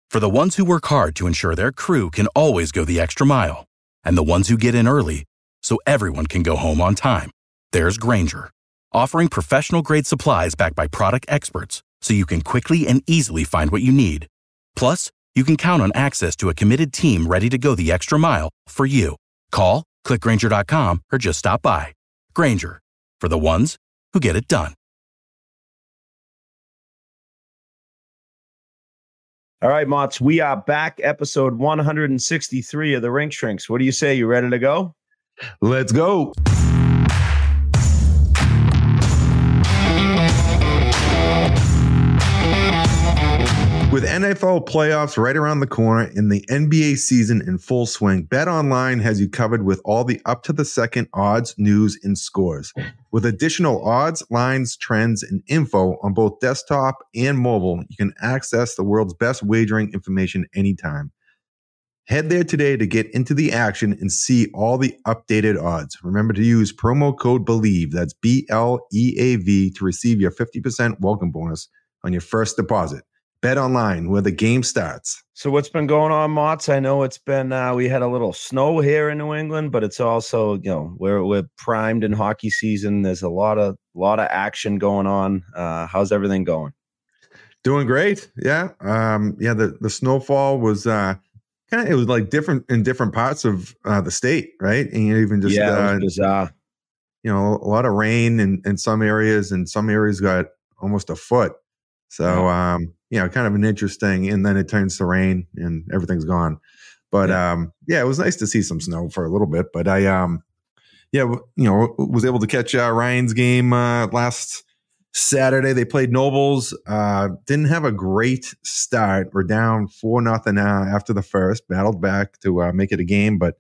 For the ones who work hard to ensure their crew can always go the extra mile, and the ones who get in early so everyone can go home on time, there's Grainger, offering professional-grade supplies backed by product experts so you can quickly and easily find what you need. Plus, you can count on access to a committed team ready to go the extra mile for you. Call, click Grainger.com, or just stop by. Grainger, for the ones who get it done. All right, Motts, we are back. Episode 163 of the Rink Shrinks. What do you say? You ready to go? Let's go. With NFL playoffs right around the corner and the NBA season in full swing, BetOnline has you covered with all the up-to-the-second odds, news, and scores. With additional odds, lines, trends, and info on both desktop and mobile, you can access the world's best wagering information anytime. Head there today to get into the action and see all the updated odds. Remember to use promo code BELIEVE, that's BLEAV, to receive your 50% welcome bonus on your first deposit. BetOnline, where the game starts. So what's been going on, Motts? I know it's been we had a little snow here in New England, but it's also, we're primed in hockey season. There's a lot of action going on. How's everything going? Doing great. Yeah. The snowfall was it was like different in different parts of the state, right? And even just it was bizarre. A lot of rain in some areas, and some areas got almost a foot. So kind of an interesting, and then it turns to rain and everything's gone. But it was nice to see some snow for a little bit. But I was able to catch Ryan's game last Saturday. They played Nobles. Didn't have a great start. We're down 4-0 after the first. Battled back to make it a game, but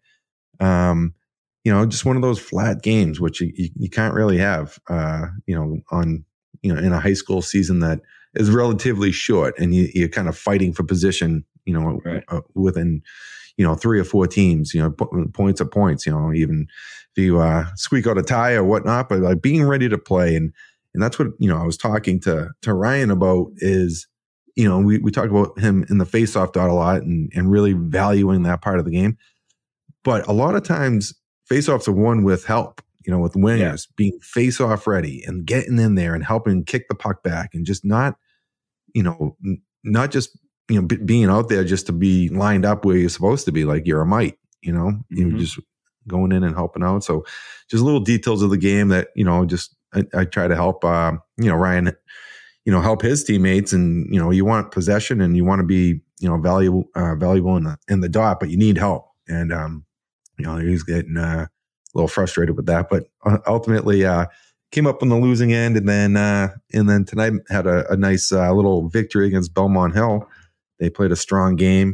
just one of those flat games which you can't really have. In a high school season that is relatively short, and you're kind of fighting for position. Right. Within 3 or 4 teams. Points are points. Even if you squeak out a tie or whatnot, but like being ready to play and that's what, I was talking to Ryan about is, we talk about him in the face-off dot a lot and really valuing that part of the game. But a lot of times face-offs are won with help, with wingers being face-off ready and getting in there and helping kick the puck back and just not just, being out there just to be lined up where you're supposed to be, like you're a mite, you're just going in and helping out. So just little details of the game that, I try to help, Ryan, help his teammates, and, you want possession and you want to be, valuable in the dot, but you need help. And, he's getting a little frustrated with that, but ultimately, came up on the losing end. And then tonight had a nice, little victory against Belmont Hill. They played a strong game,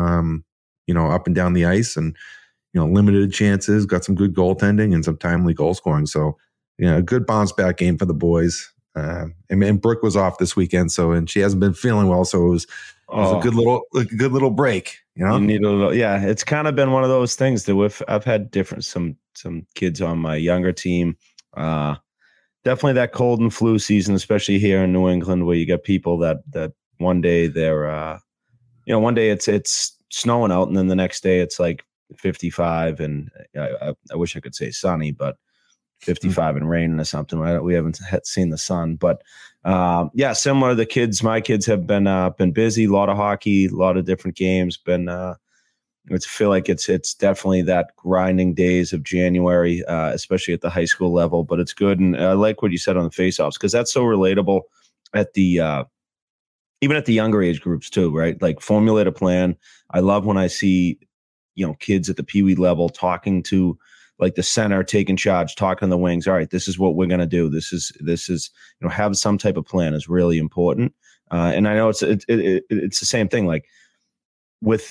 up and down the ice, and, limited chances, got some good goaltending and some timely goal scoring. So, a good bounce back game for the boys. And Brooke was off this weekend, and she hasn't been feeling well. So it was a good little break. You need a little, it's kind of been one of those things that I've had some kids on my younger team. Definitely that cold and flu season, especially here in New England, where you got people that one day they're, one day it's snowing out, and then the next day it's like 55, and I wish I could say sunny, but 55 and raining or something. We haven't seen the sun, but similar. My kids have been busy. A lot of hockey, a lot of different games. I feel like it's definitely that grinding days of January, especially at the high school level. But it's good, and I like what you said on the faceoffs, because that's so relatable at the even at the younger age groups too, right? Like formulate a plan. I love when I see kids at the peewee level talking to, like, the center taking charge, talking to the wings. All right, this is what we're going to do. This is have some type of plan is really important. And I know it's the same thing, like with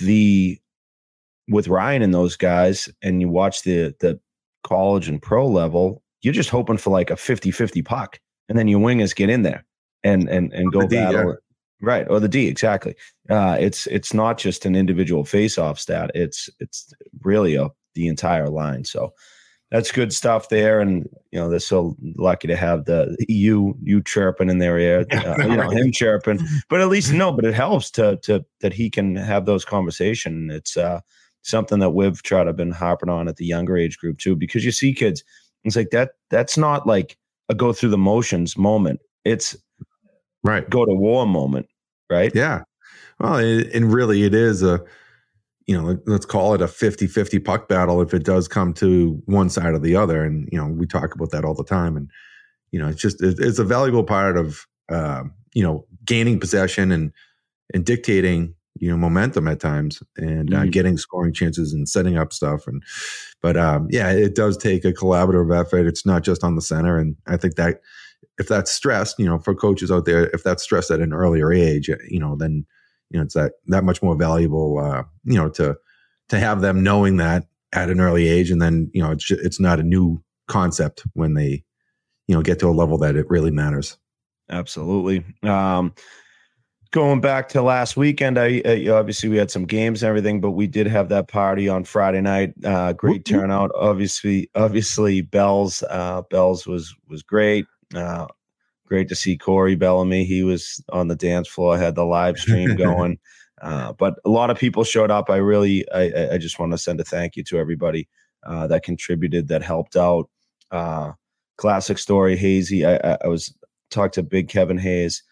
Ryan and those guys, and you watch the college and pro level, you're just hoping for like a 50-50 puck, and then your wingers get in there and go battle. Yeah. Right. Or the D. Exactly. It's not just an individual face-off stat. It's really the entire line. So that's good stuff there. And, they're so lucky to have you chirping in their ear, him chirping, but at least but it helps to that he can have those conversations. It's something that we've tried to been harping on at the younger age group too, because you see kids, it's like that's not like a go through the motions moment. It's right. Go to war moment. Right. Yeah. Well, and really it is let's call it a 50-50 puck battle if it does come to one side or the other. And, we talk about that all the time. And, it's a valuable part of, gaining possession and dictating, momentum at times and getting scoring chances and setting up stuff. But it does take a collaborative effort. It's not just on the center. And I think that if that's stressed, for coaches out there, if that's stressed at an earlier age, then, it's that much more valuable, to have them knowing that at an early age. And then, it's not a new concept when they, get to a level that it really matters. Absolutely. Going back to last weekend, obviously we had some games and everything, but we did have that party on Friday night. Great turnout. Obviously Bells was great. Great to see Corey Bellamy. He was on the dance floor, had the live stream going. But a lot of people showed up. I just want to send a thank you to everybody that contributed, that helped out. Classic story, Hazy. I was talked to Big Kevin Hayes.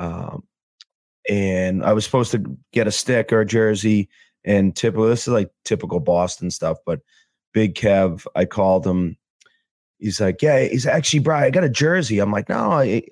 And I was supposed to get a stick or a jersey, and this is like typical Boston stuff, but Big Kev, I called him. He's like, yeah, he's actually, Brian, I got a jersey. I'm like, no, I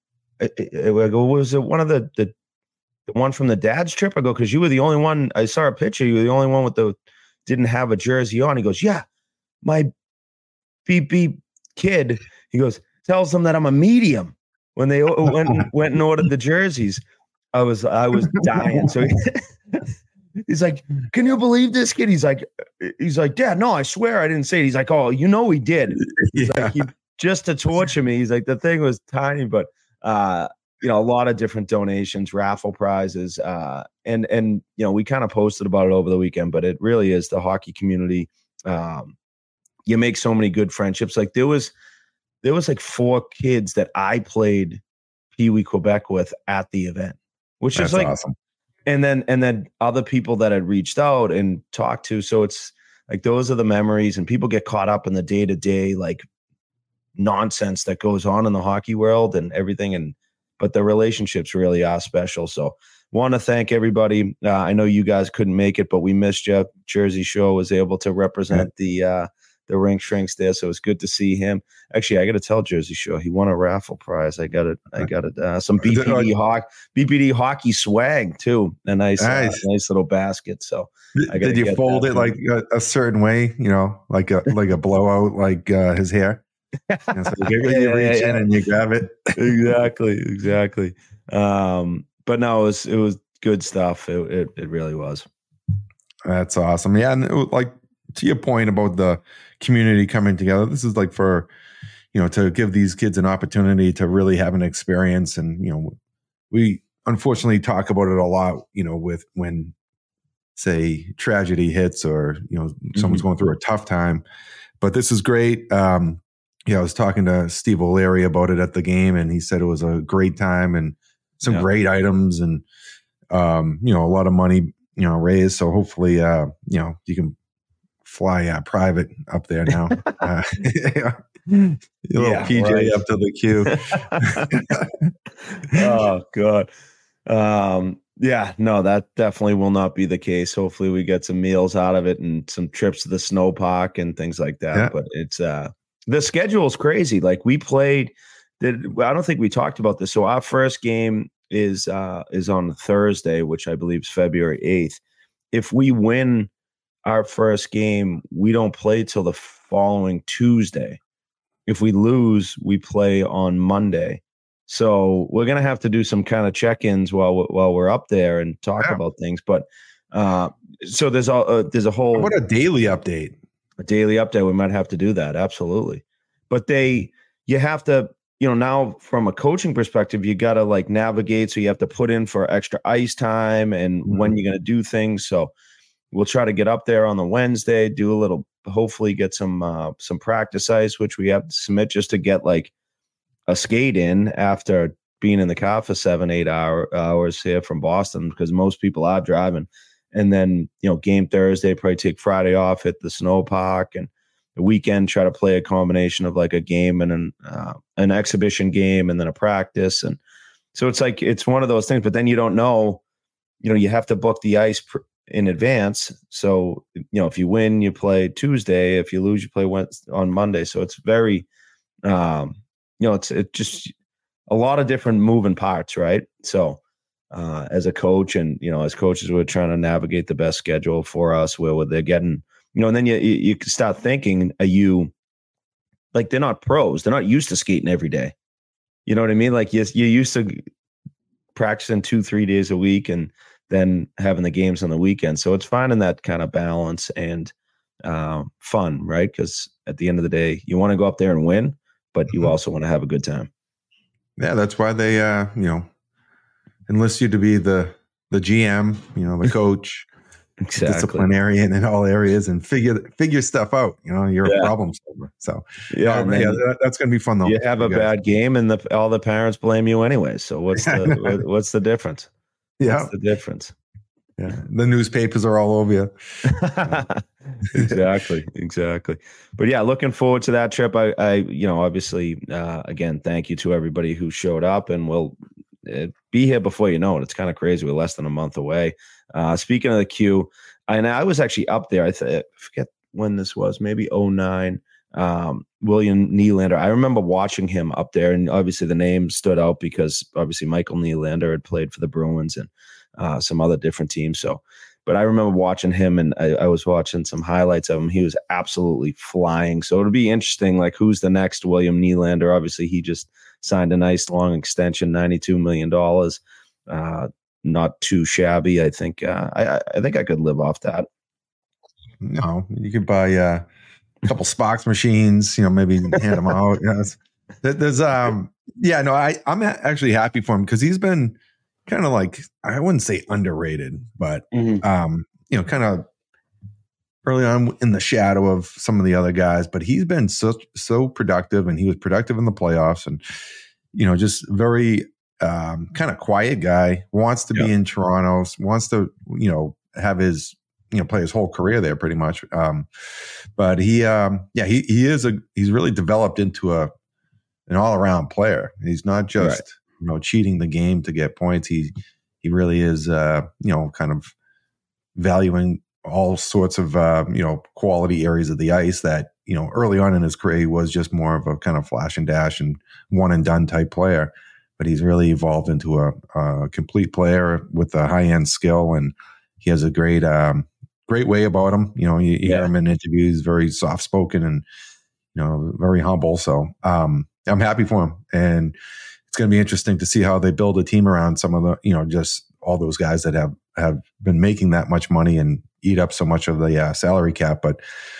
go, was it one of the one from the dad's trip? I go, because you were the only one, I saw a picture, you were the only one didn't have a jersey on. He goes, yeah, my beep beep kid, he goes, tells them that I'm a medium when they went and ordered the jerseys. I was dying. So he's like, can you believe this kid? He's like, Dad, no, I swear I didn't say it. He's like, oh, he did. He's like, just to torture me. He's like, the thing was tiny, but a lot of different donations, raffle prizes, and we kind of posted about it over the weekend. But it really is the hockey community. You make so many good friendships. Like there was like 4 kids that I played Pee Wee Quebec with at the event, which is like awesome. And then other people that had reached out and talked to. So it's like, those are the memories, and people get caught up in the day-to-day, like nonsense that goes on in the hockey world and everything. But the relationships really are special. So want to thank everybody. I know you guys couldn't make it, but we missed you. Jersey Shore was able to represent the rink shrinks there. So it's good to see him. Actually, I got to tell Jersey Shore, he won a raffle prize. I got it. Some BPD hockey swag too. A nice little basket. So did you fold it like a certain way, like a blowout, like his hair? So you reach in and you grab it. Exactly. But no, it was good stuff. It really was. That's awesome. Yeah. And to your point about the community coming together, this is like for, to give these kids an opportunity to really have an experience. And, we unfortunately talk about it a lot, with when, say, tragedy hits or, someone's going through a tough time. But this is great. I was talking to Steve O'Leary about it at the game, and he said it was a great time and some great items and, a lot of money, raised. So hopefully, you can fly private up there now. Little PJ right. Up to the queue. Oh God. That definitely will not be the case. Hopefully we get some meals out of it and some trips to the snow park and things like that. Yeah. But it's the schedule is crazy. Like we played, I don't think we talked about this. So our first game is on Thursday, which I believe is February 8th. If we win our first game, we don't play till the following Tuesday. If we lose, we play on Monday. So we're going to have to do some kind of check-ins while we're up there and talk about things. But so there's a whole... What a daily update. A daily update. We might have to do that. Absolutely. But you have to, now from a coaching perspective, you got to like navigate. So you have to put in for extra ice time and when you're going to do things. So we'll try to get up there on the Wednesday, do a little hopefully get some practice ice, which we have to submit just to get like a skate in after being in the car for 7-8 hours here from Boston, because most people are driving. And then, game Thursday, probably take Friday off, hit the snow park, and the weekend try to play a combination of like a game and an exhibition game and then a practice. And so it's one of those things, but then you don't know, you have to book the ice in advance. So, if you win, you play Tuesday. If you lose, you play on Monday. So it's very, it's just a lot of different moving parts, right? So as a coach and, as coaches, we're trying to navigate the best schedule for us where they're getting, and then you start thinking, they're not pros. They're not used to skating every day. You know what I mean? Like you're used to practicing 2-3 days a week and then having the games on the weekend. So it's finding that kind of balance and fun, right? Because at the end of the day, you want to go up there and win, but you also want to have a good time. Yeah, that's why they, enlist you to be the GM, the coach, exactly. disciplinarian in all areas, and figure stuff out. You're a problem solver. So that's going to be fun though. You have a bad game, and all the parents blame you anyway. So what's the difference? Yeah, what's the difference? Yeah, the newspapers are all over you. Exactly. But yeah, looking forward to that trip. I obviously, again, thank you to everybody who showed up, and we'll be here before you know it. It's kind of crazy. We're less than a month away. Speaking of the Q, and I was actually up there. I forget when this was, maybe 2009. William Nylander. I remember watching him up there, and obviously the name stood out because obviously Michael Nylander had played for the Bruins and some other different teams. So, but I remember watching him, and I was watching some highlights of him. He was absolutely flying. So it'll be interesting, like who's the next William Nylander? Obviously, he just signed a nice long extension, $92 million. Not too shabby. I think I think I could live off that. No, you could buy a couple Sparks machines, maybe hand them out. There's I'm actually happy for him because he's been kind of like, I wouldn't say underrated, but kind of early on in the shadow of some of the other guys, but he's been so productive, and he was productive in the playoffs, and just very kind of quiet guy, wants to be in Toronto, wants to have his play his whole career there pretty much. But he's really developed into an all around player. He's not just cheating the game to get points. He really is kind of valuing all sorts of quality areas of the ice that early on in his career he was just more of a kind of flash and dash and one and done type player. But he's really evolved into a complete player with a high end skill, and he has a great way about him. You hear him in interviews, very soft spoken and very humble. So I'm happy for him, and it's going to be interesting to see how they build a team around some of the just all those guys that have been making that much money and eat up so much of the salary cap. But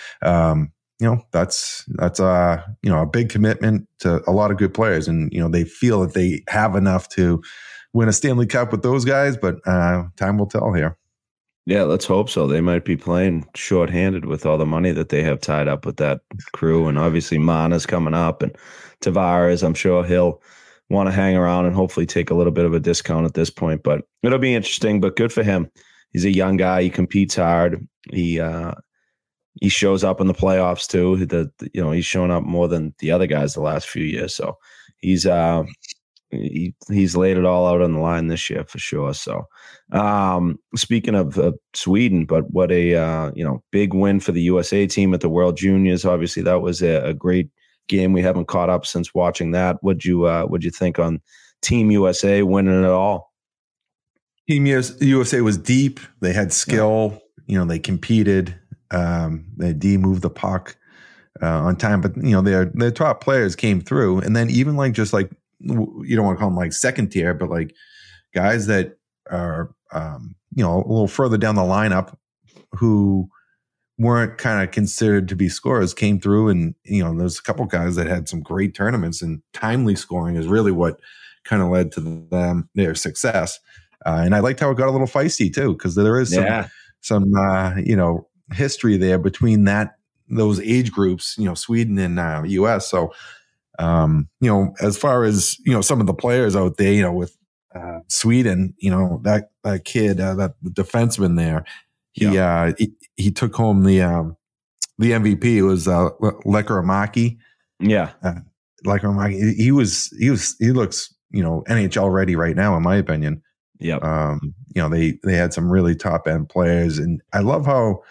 that's a big commitment to a lot of good players, and they feel that they have enough to win a Stanley Cup with those guys, but time will tell here. Yeah, let's hope so. They might be playing shorthanded with all the money that they have tied up with that crew, and obviously Mana's coming up, and Tavares, I'm sure he'll want to hang around and hopefully take a little bit of a discount at this point, but it'll be interesting. But good for him. He's a young guy. He competes hard. He shows up in the playoffs too. He's shown up more than the other guys the last few years. So he's laid it all out on the line this year for sure. So speaking of Sweden, but what a big win for the USA team at the World Juniors. Obviously, that was a great game. We haven't caught up since watching that. What'd you think on Team USA winning it all? Team USA was deep. They had skill. They competed. They moved the puck on time, but their top players came through. And then even you don't want to call them like second tier, but like guys that are a little further down the lineup who weren't kind of considered to be scorers came through, and there's a couple guys that had some great tournaments, and timely scoring is really what kind of led to their success. And I liked how it got a little feisty too, because there is some history there between those age groups, Sweden and US. So, as far as, some of the players out there, with Sweden, that kid, that defenseman there, he took home the MVP. It was Lekkerimäki. Yeah. Lekkerimäki. He looks, NHL ready right now, in my opinion. Yeah. They had some really top end players, and I love how,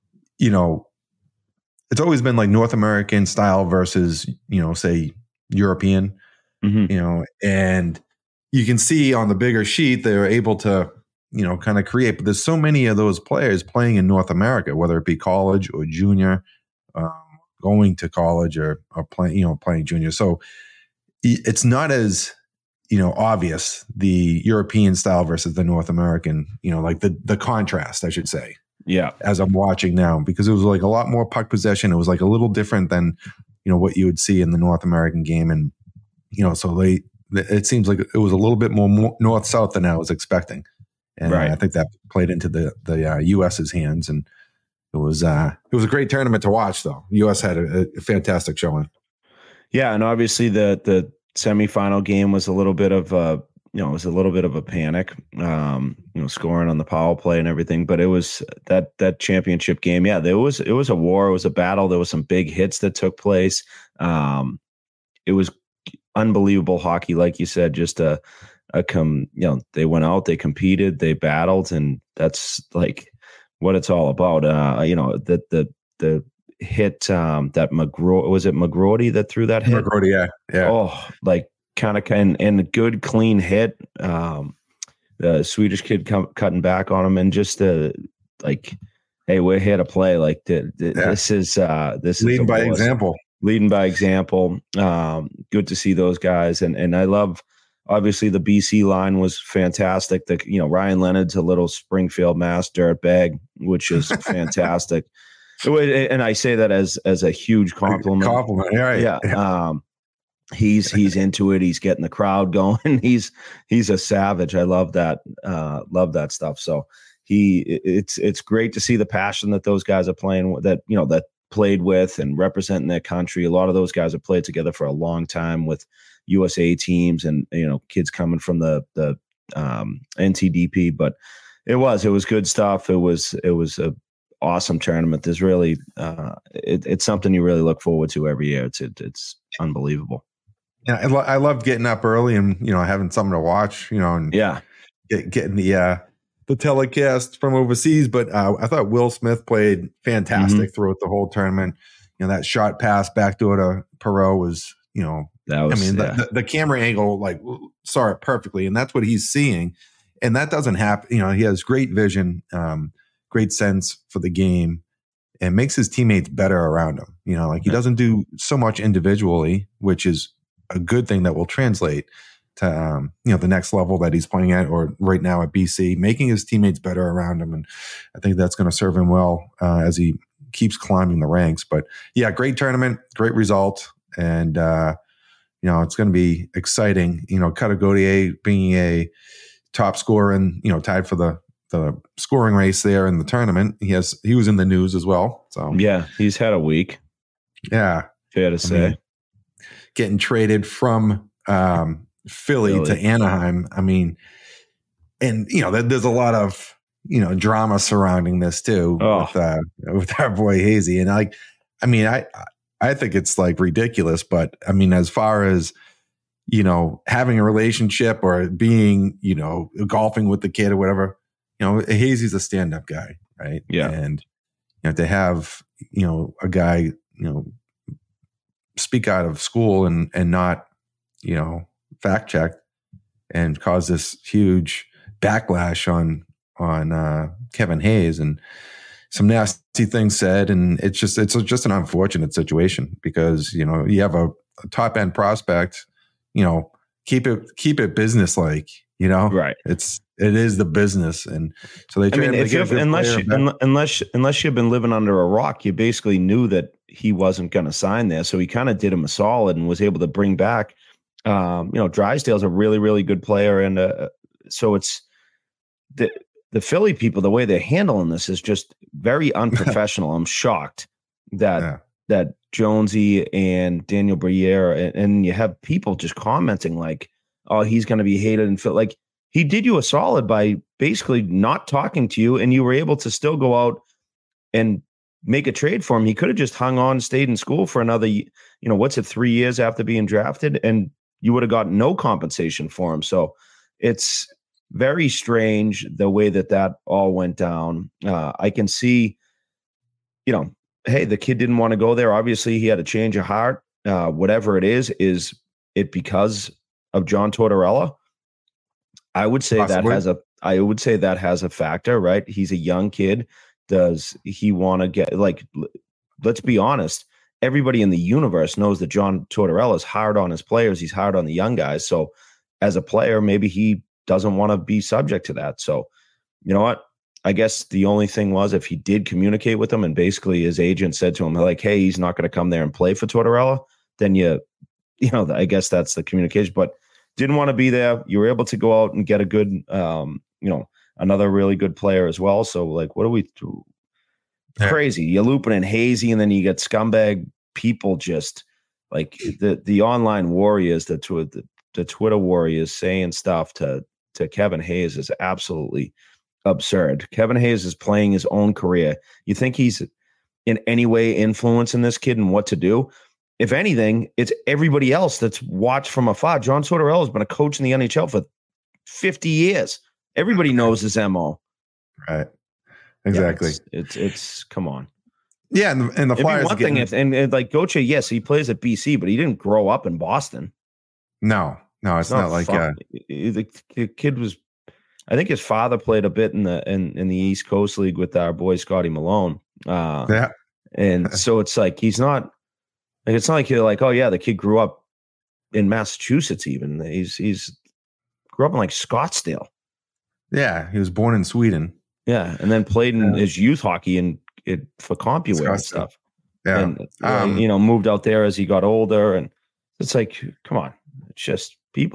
it's always been like North American style versus, say European, and you can see on the bigger sheet, they're able to, kind of create, but there's so many of those players playing in North America, whether it be college or junior, going to college or playing junior. So it's not as, obvious, the European style versus the North American, like the contrast, I should say. Yeah. As I'm watching now, because it was like a lot more puck possession. It was like a little different than, what you would see in the North American game. And, so it seems like it was a little bit more north-south than I was expecting. And I think that played into the US's hands. And it was a great tournament to watch, though. US had a fantastic showing. Yeah. And obviously the semifinal game was a little bit of a panic, scoring on the power play and everything. But it was that championship game. Yeah, it was a war. It was a battle. There was some big hits that took place. It was unbelievable hockey, like you said. Just they went out, they competed, they battled, and that's like what it's all about. The hit that McGroarty that threw that hit? McGroarty, yeah. Oh, like kind of and a good clean hit. The Swedish kid cutting back on him, and just like, hey, we're here to play. Like this is leading by example. Leading by example. Good to see those guys, and I love. Obviously, the BC line was fantastic. Ryan Leonard's a little Springfield, Mass dirtbag, which is fantastic. And I say that as a huge compliment. Right. Yeah. He's into it. He's getting the crowd going. He's a savage. I love that. Love that stuff. So it's great to see the passion that those guys are playing with, that played with and representing their country. A lot of those guys have played together for a long time with USA teams and, kids coming from the NTDP, but it was good stuff. It was a awesome tournament. There's really, it's something you really look forward to every year. It's unbelievable. Yeah. I loved getting up early and, having something to watch, and getting the telecast from overseas. But I thought Will Smith played fantastic throughout the whole tournament. That shot pass backdoor to Perreault was, the camera angle saw it perfectly, and that's what he's seeing. And that doesn't happen. He has great vision, great sense for the game, and makes his teammates better around him. He doesn't do so much individually, which is a good thing that will translate to, the next level that he's playing at, or right now at BC, making his teammates better around him. And I think that's going to serve him well as he keeps climbing the ranks. But yeah, great tournament, great result. And, it's going to be exciting, Cutter Gauthier being a top scorer and, tied for the scoring race there in the tournament. He was in the news as well. So yeah, he's had a week. Yeah. Fair to say. Getting traded from Philly to Anaheim. And there's a lot of, drama surrounding this too with our boy Hazy. And I think it's ridiculous, but as far as, having a relationship or being, golfing with the kid or whatever, Hazy's a stand-up guy, right? Yeah. And, to have, a guy, speak out of school and not, fact check and cause this huge backlash on Kevin Hayes and some nasty things said. And it's just an unfortunate situation because, you have a top end prospect, keep it business-like, right. It is the business. And so they unless you've been living under a rock, you basically knew that he wasn't going to sign there. So he kind of did him a solid and was able to bring back, Drysdale's a really, really good player. And so it's the Philly people, the way they're handling this is just very unprofessional. I'm shocked that Jonesy and Daniel Briere, and you have people just commenting like, "Oh, he's going to be hated," and feel like he did you a solid by basically not talking to you, and you were able to still go out and make a trade for him. He could have just hung on, stayed in school for another, 3 years after being drafted, and you would have got no compensation for him. So it's very strange the way that all went down. I can see, hey, the kid didn't want to go there. Obviously, he had a change of heart. Whatever it is it because of John Tortorella? I would say Possibly. that has a factor, right? He's a young kid. Does he want to get, let's be honest, everybody in the universe knows that John Tortorella is hard on his players. He's hard on the young guys. So as a player, maybe he doesn't want to be subject to that. So you know what? I guess the only thing was if he did communicate with him and basically his agent said to him, like, hey, he's not going to come there and play for Tortorella, then I guess that's the communication. But didn't want to be there. You were able to go out and get a good, another really good player as well. So what do we do? Crazy. You're looping in Hazy, and then you get scumbag people just like the online warriors, the Twitter warriors saying stuff to Kevin Hayes is absolutely absurd. Kevin Hayes is playing his own career. You think he's in any way influencing this kid and what to do? If anything, it's everybody else that's watched from afar. John Tortorella has been a coach in the NHL for 50 years. Everybody knows his MO. Right. Exactly. Yeah, it's come on. Yeah, and the Flyers. One thing, and like Gauthier, yes, he plays at BC, but he didn't grow up in Boston. No, it's not like the kid was. I think his father played a bit in the East Coast League with our boy Scotty Malone. And so it's like he's not. Like it's not like you're like, oh yeah, the kid grew up in Massachusetts. Even he's grew up in like Scottsdale. Yeah, he was born in Sweden. Yeah, and then played in his youth hockey for CompuWare and stuff. Yeah, and moved out there as he got older, and it's like, come on, it's just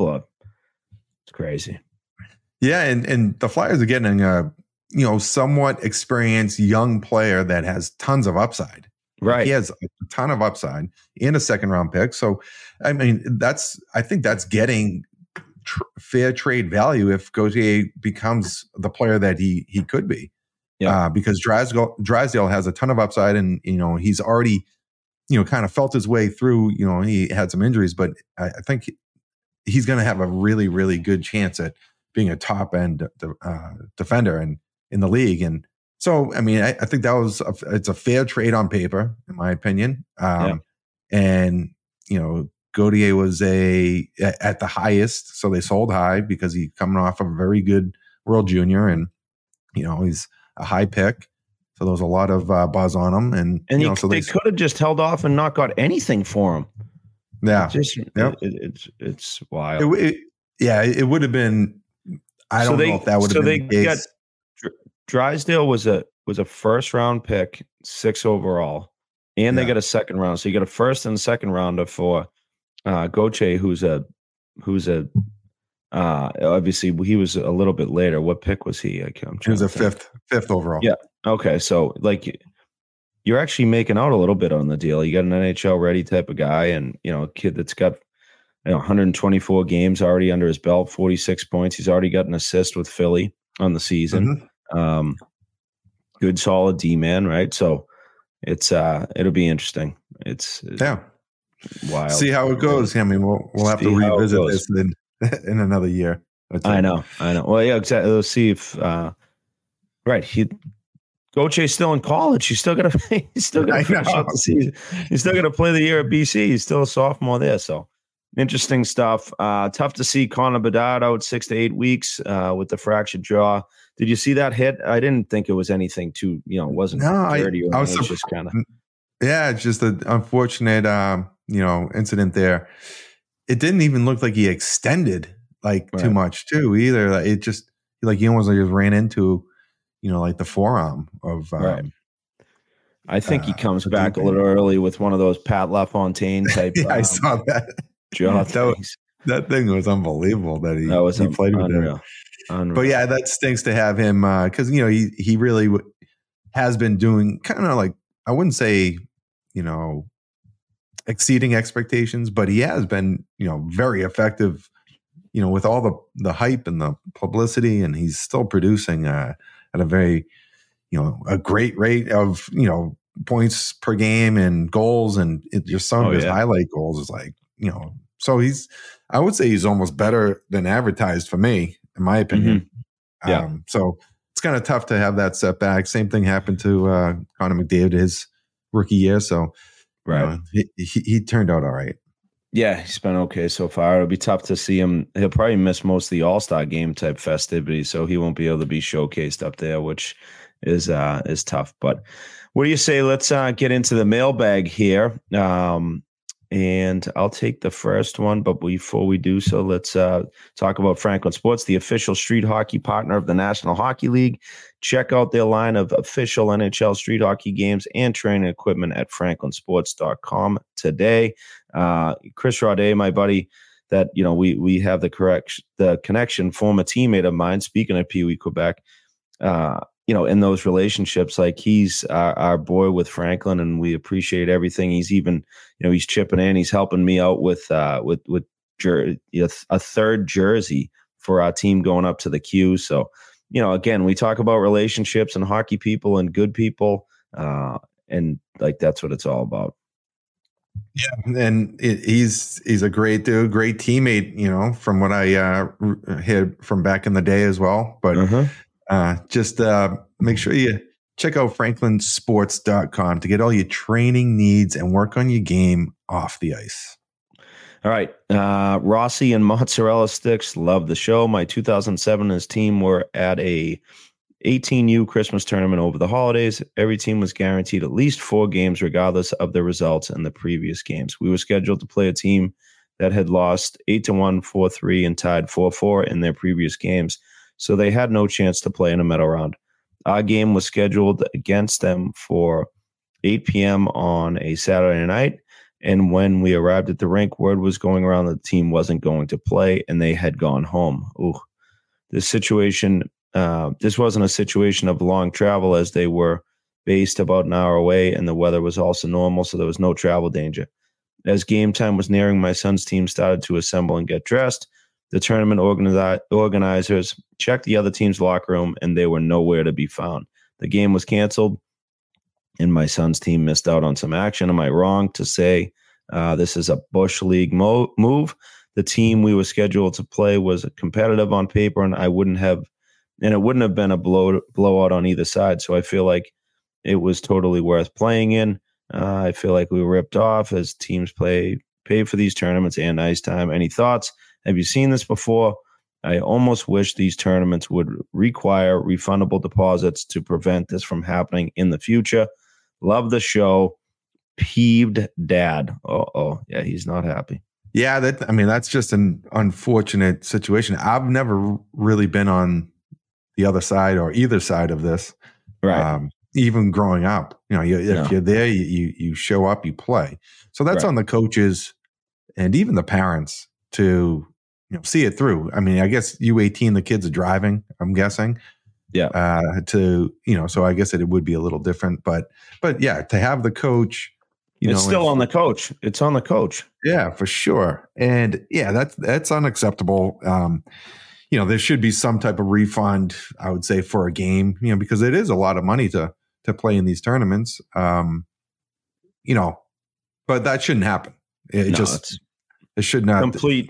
it's crazy. Yeah, and the Flyers are getting a somewhat experienced young player that has tons of upside. Right, he has a ton of upside in a second round pick. So, I mean, I think that's getting fair trade value if Gauthier becomes the player that he could be. Yeah, because Drysdale has a ton of upside, and he's already kind of felt his way through. He had some injuries, but I think he's going to have a really, really good chance at being a top end defender and in the league. And so, I mean, I think it's a fair trade on paper, in my opinion. And Gauthier was at the highest, so they sold high because he's coming off of a very good World Junior, and he's a high pick. So there was a lot of buzz on him, and so they could have just held off and not got anything for him. Yeah, it's wild. It would have been. I don't know if that would have been the case. Drysdale was a first round pick, 6 overall, and they got a second round. So you got a first and second rounder for Gauthier, who's obviously he was a little bit later. What pick was he? He was a fifth overall. Yeah. Okay. So you're actually making out a little bit on the deal. You got an NHL ready type of guy, and a kid that's got 124 games already under his belt, 46 points. He's already got an assist with Philly on the season. Mm-hmm. Good solid D-man, right? So it's it'll be interesting. It's wild. See how it goes. I mean, we'll have to revisit this in another year. I know. Well, yeah, exactly. Let's see if Gauthier's still in college. He's still gonna finish out the season. He's still gonna play the year at BC. He's still a sophomore there. So interesting stuff. Tough to see Connor Bedard out 6 to 8 weeks with the fractured jaw. Did you see that hit? I didn't think it was anything too, it wasn't dirty. I was just kind of. Yeah, it's just an unfortunate, incident there. It didn't even look like he extended too much too either. It just he almost just ran into, the forearm of. Right. I think he comes back a little early with one of those Pat LaFontaine type. Yeah, I saw that. Jaw things. That thing was unbelievable that he played with him. Unreal. But yeah, that stinks to have him because he really has been doing kind of I wouldn't say exceeding expectations, but he has been, very effective, with all the hype and the publicity, and he's still producing at a very, a great rate of, points per game and goals. And just some of his highlight goals is like, so I would say he's almost better than advertised for me, in my opinion. Mm-hmm. So it's kind of tough to have that setback. Same thing happened to Connor McDavid his rookie year. So right, he turned out all right. Yeah, he's been okay so far. It'll be tough to see him. He'll probably miss most of the All-Star game type festivities, so he won't be able to be showcased up there, which is tough. But what do you say? Let's get into the mailbag here. And I'll take the first one. But before we do so, let's talk about Franklin Sports, the official street hockey partner of the National Hockey League. Check out their line of official NHL street hockey games and training equipment at franklinsports.com today. Chris Raudet, my buddy, that we have the connection, former teammate of mine. Speaking of Pee Wee Quebec, in those relationships, like he's our boy with Franklin, and we appreciate everything. He's even, he's chipping in. He's helping me out with a third jersey for our team going up to the Q. So, again, we talk about relationships and hockey people and good people, and like that's what it's all about. Yeah, and he's a great dude, great teammate. From what I heard from back in the day as well, but. Just make sure you check out franklinsports.com to get all your training needs and work on your game off the ice. All right. Rossi and Mozzarella Sticks, love the show. My 2007 and his team were at a 18U Christmas tournament over the holidays. Every team was guaranteed at least 4 games regardless of the results in the previous games. We were scheduled to play a team that had lost 8-1, 4-3, and tied 4-4 in their previous games, so they had no chance to play in a medal round. Our game was scheduled against them for 8 p.m. on a Saturday night, and when we arrived at the rink, word was going around that the team wasn't going to play, and they had gone home. Ooh. This wasn't a situation of long travel, as they were based about an hour away, and the weather was also normal, so there was no travel danger. As game time was nearing, my son's team started to assemble and get dressed. The tournament organizers checked the other team's locker room, and they were nowhere to be found. The game was canceled, and my son's team missed out on some action. Am I wrong to say this is a Bush League move? The team we were scheduled to play was competitive on paper, and it wouldn't have been a blowout on either side. So I feel like it was totally worth playing in. I feel like we were ripped off as teams pay for these tournaments and ice time. Any thoughts? Have you seen this before? I almost wish these tournaments would require refundable deposits to prevent this from happening in the future. Love the show. Peeved dad. Yeah, he's not happy. Yeah, that's just an unfortunate situation. I've never really been on the other side or either side of this. Right. Even growing up, if you're there, you show up, you play. So that's on the coaches and even the parents to see it through. I mean, I guess U18, the kids are driving, I'm guessing. Yeah. So I guess it would be a little different, but yeah, to have the coach, it's still on the coach. It's on the coach. Yeah, for sure. And yeah, that's unacceptable. There should be some type of refund, I would say, for a game, because it is a lot of money to play in these tournaments. But that shouldn't happen. It should not. Complete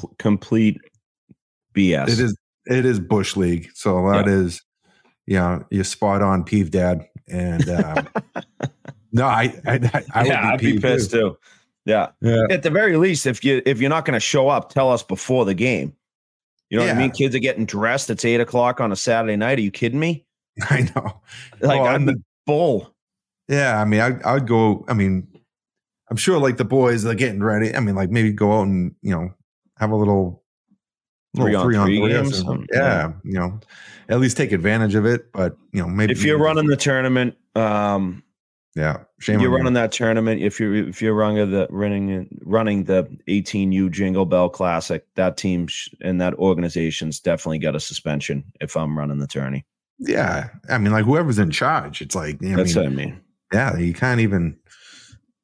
BS. It is Bush League. So that is, you're spot on, peeved dad. And no, I'd be pissed too. Yeah. At the very least, if you're not going to show up, tell us before the game. You know what I mean? Kids are getting dressed. It's 8:00 on a Saturday night. Are you kidding me? I know. I'm the bull. Yeah. I mean, I'd go. I mean, I'm sure like the boys are getting ready. I mean, like maybe go out and have a little 3-on-3 games. Yeah. At least take advantage of it. But maybe if you're running the tournament, shame you're on running that tournament. If you're running the 18U Jingle Bell Classic, that team and that organization's definitely got a suspension. If I'm running the tourney, yeah, I mean, like whoever's in charge, it's like that's what I mean. Yeah, you can't even.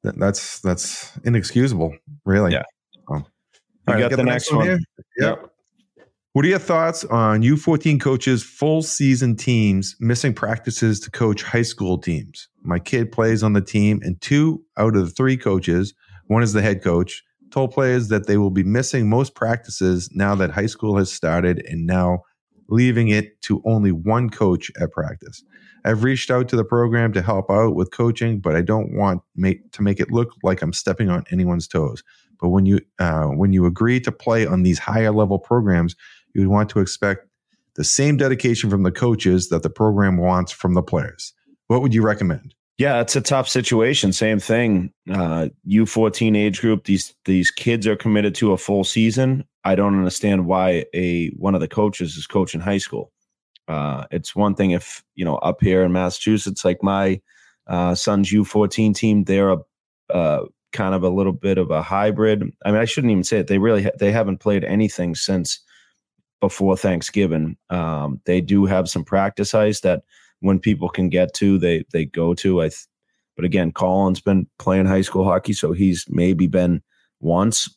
that's inexcusable, really. Yeah. All You got the next one here. Yep. What are your thoughts on U14 coaches' full season teams missing practices to coach high school teams? My kid plays on the team, and 2 out of the 3 coaches, one is the head coach, told players that they will be missing most practices now that high school has started, and now leaving it to only 1 coach at practice. I've reached out to the program to help out with coaching, but I don't want to make it look like I'm stepping on anyone's toes. But when you agree to play on these higher level programs, you would want to expect the same dedication from the coaches that the program wants from the players. What would you recommend? Yeah, it's a tough situation. Same thing. U14 age group, these kids are committed to a full season. I don't understand why one of the coaches is coaching high school. It's one thing if, up here in Massachusetts, like my son's U14 team, they're kind of a little bit of a hybrid. I mean, I shouldn't even say it. They haven't played anything since before Thanksgiving. They do have some practice ice that when people can get to, they go to. But again, Colin's been playing high school hockey, so he's maybe been once.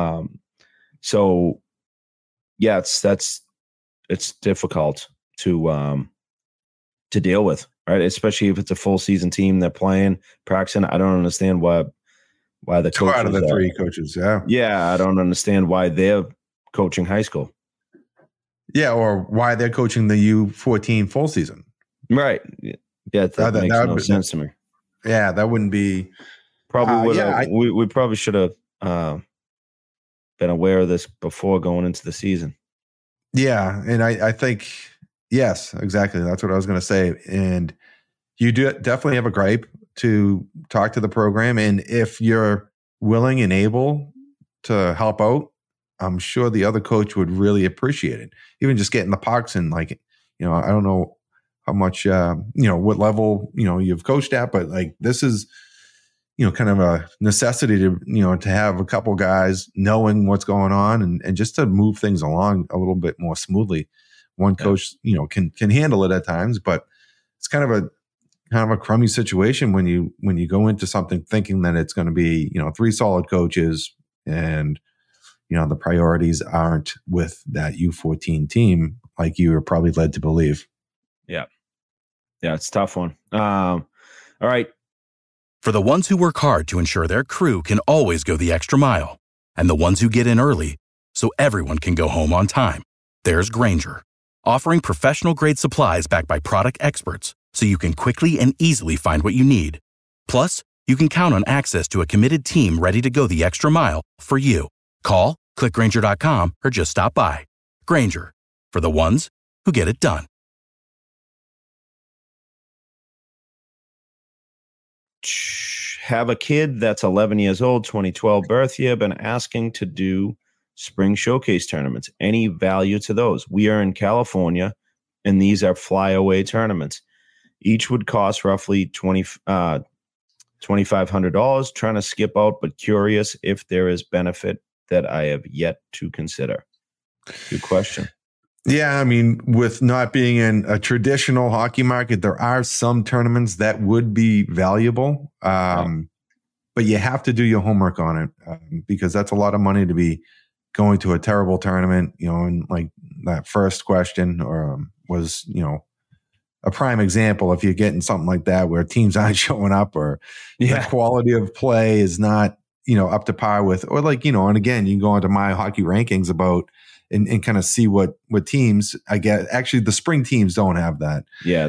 So yeah, it's difficult to deal with, right? Especially if it's a full season team they're playing, practicing. I don't understand why the 2 out of the 3 coaches, yeah, I don't understand why they're coaching high school. Yeah, or why they're coaching the U14 full season. Right. Yeah, that makes no sense to me. Yeah, that wouldn't be. Probably we probably should have been aware of this before going into the season. Yeah, and I think, yes, exactly. That's what I was going to say. And you do definitely have a gripe to talk to the program. And if you're willing and able to help out, I'm sure the other coach would really appreciate it. Even just getting the pucks and I don't know how much, what level, you've coached at, but this is, kind of a necessity to have a couple guys knowing what's going on and just to move things along a little bit more smoothly. One coach, can handle it at times, but it's kind of a crummy situation when you go into something thinking that it's going to be, 3 solid coaches and, the priorities aren't with that U14 team like you were probably led to believe. Yeah. Yeah, it's a tough one. All right. For the ones who work hard to ensure their crew can always go the extra mile, and the ones who get in early so everyone can go home on time, there's Grainger, offering professional-grade supplies backed by product experts so you can quickly and easily find what you need. Plus, you can count on access to a committed team ready to go the extra mile for you. Call, click Grainger.com, or just stop by. Grainger, for the ones who get it done. Have a kid that's 11 years old, 2012 birth year, been asking to do spring showcase tournaments. Any value to those? We are in California, and these are flyaway tournaments. Each would cost roughly $2,500. Trying to skip out, but curious if there is benefit that I have yet to consider. Good question. Yeah, I mean, with not being in a traditional hockey market, there are some tournaments that would be valuable, but you have to do your homework on it because that's a lot of money to be going to a terrible tournament. And like that first question was, a prime example. If you're getting something like that where teams aren't showing up or the quality of play is not, up to par with, or and again, you can go into my hockey rankings about and kind of see what teams I get. Actually, the spring teams don't have that. Yeah.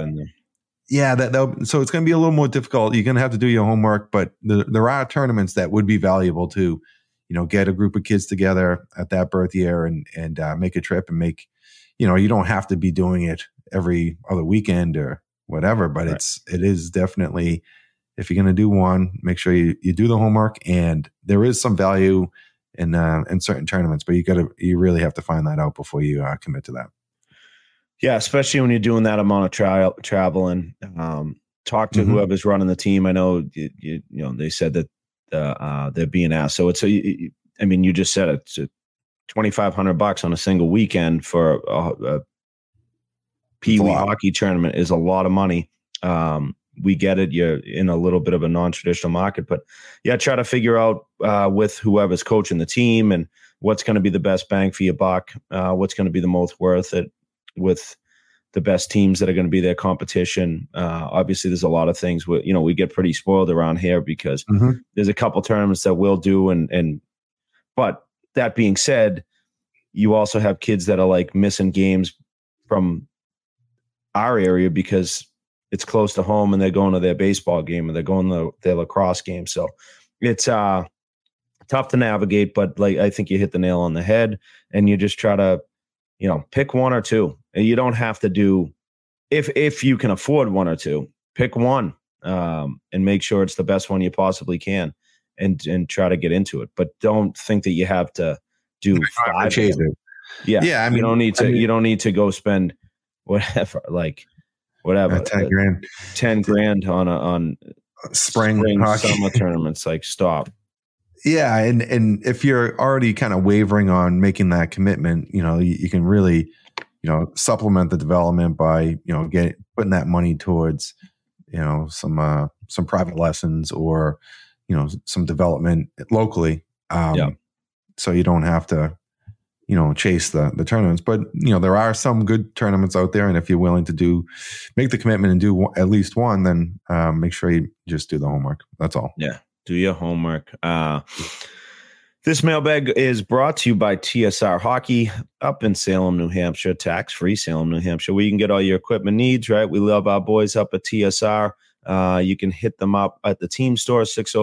So it's going to be a little more difficult. You're going to have to do your homework, but there are tournaments that would be valuable to, get a group of kids together at that birth year and make a trip and make, you don't have to be doing it every other weekend or whatever, but it is definitely, if you're going to do one, make sure you do the homework, and there is some value in certain tournaments, but you really have to find that out before you commit to that. Yeah, especially when you're doing that amount of traveling. Talk to whoever's running the team. I know they said that they're being asked. So you just said it's $2,500 on a single weekend for a Pee Wee hockey tournament is a lot of money. we get it. You're in a little bit of a non-traditional market, but yeah, try to figure out with whoever's coaching the team and what's going to be the best bang for your buck, what's going to be the most worth it with the best teams that are going to be their competition. Obviously, there's a lot of things we get pretty spoiled around here because there's a couple tournaments that we'll do, but that being said, you also have kids that are like missing games from our area because it's close to home and they're going to their baseball game or they're going to their lacrosse game. So it's tough to navigate, but like I think you hit the nail on the head, and you just try to, pick one or two. And you don't have to do, if you can afford one or two, pick one and make sure it's the best one you possibly can, and try to get into it. But don't think that you have to do 5. Chase it. Yeah. I mean, you don't need to go spend whatever 10 grand on spring summer tournaments. Like, stop. Yeah, and if you're already kind of wavering on making that commitment, you can really, supplement the development by, putting that money towards, some private lessons or, some development locally. So you don't have to, chase the tournaments. But, there are some good tournaments out there. And if you're willing to make the commitment and do at least one, then make sure you just do the homework. That's all. Yeah. Do your homework. This mailbag is brought to you by TSR Hockey up in Salem, New Hampshire, tax-free Salem, New Hampshire, where you can get all your equipment needs, right? We love our boys up at TSR. You can hit them up at the team store,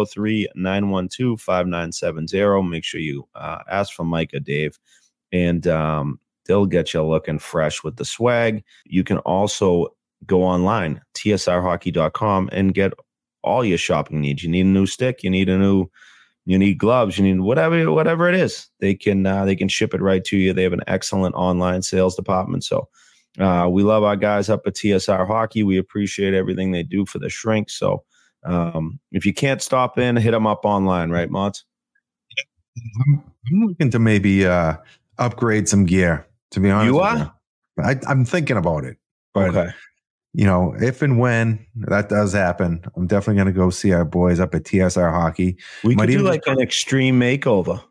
603-912-5970. Make sure you ask for Mike or Dave, and they'll get you looking fresh with the swag. You can also go online, tsrhockey.com, and get all your shopping needs. You need a new stick, you need gloves, you need whatever it is. They can ship it right to you. They have an excellent online sales department. So we love our guys up at TSR Hockey. We appreciate everything they do for the shrink. So if you can't stop in, hit them up online, right, Mods? I'm looking to maybe upgrade some gear, to be honest. You are? I'm thinking about it. But okay. If and when that does happen, I'm definitely going to go see our boys up at TSR Hockey. We could do like an extreme makeover.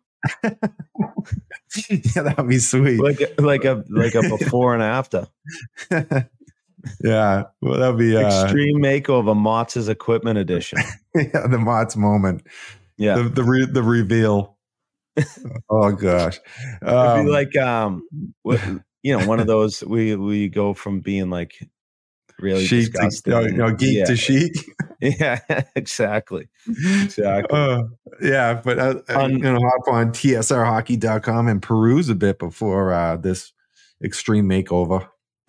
Yeah, that'd be sweet. Like a before and after. Yeah, well, that'd be extreme makeover, Mott's equipment edition. Yeah, the Mott's moment. Yeah, the reveal. Oh gosh, it'd be like one of those. We go from being like really chic disgusting, geek to chic. Yeah, exactly. Yeah, but I'm gonna hop on tsrhockey.com and peruse a bit before this extreme makeover.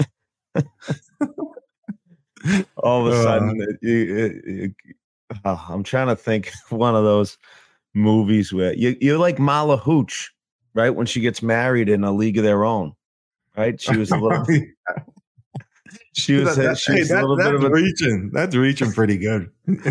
All of a sudden, I'm trying to think of one of those movies where you're like Marla Hooch, right? When she gets married in A League of Their Own, right? She was a little. She was a little bit of a reaching. That's reaching pretty good.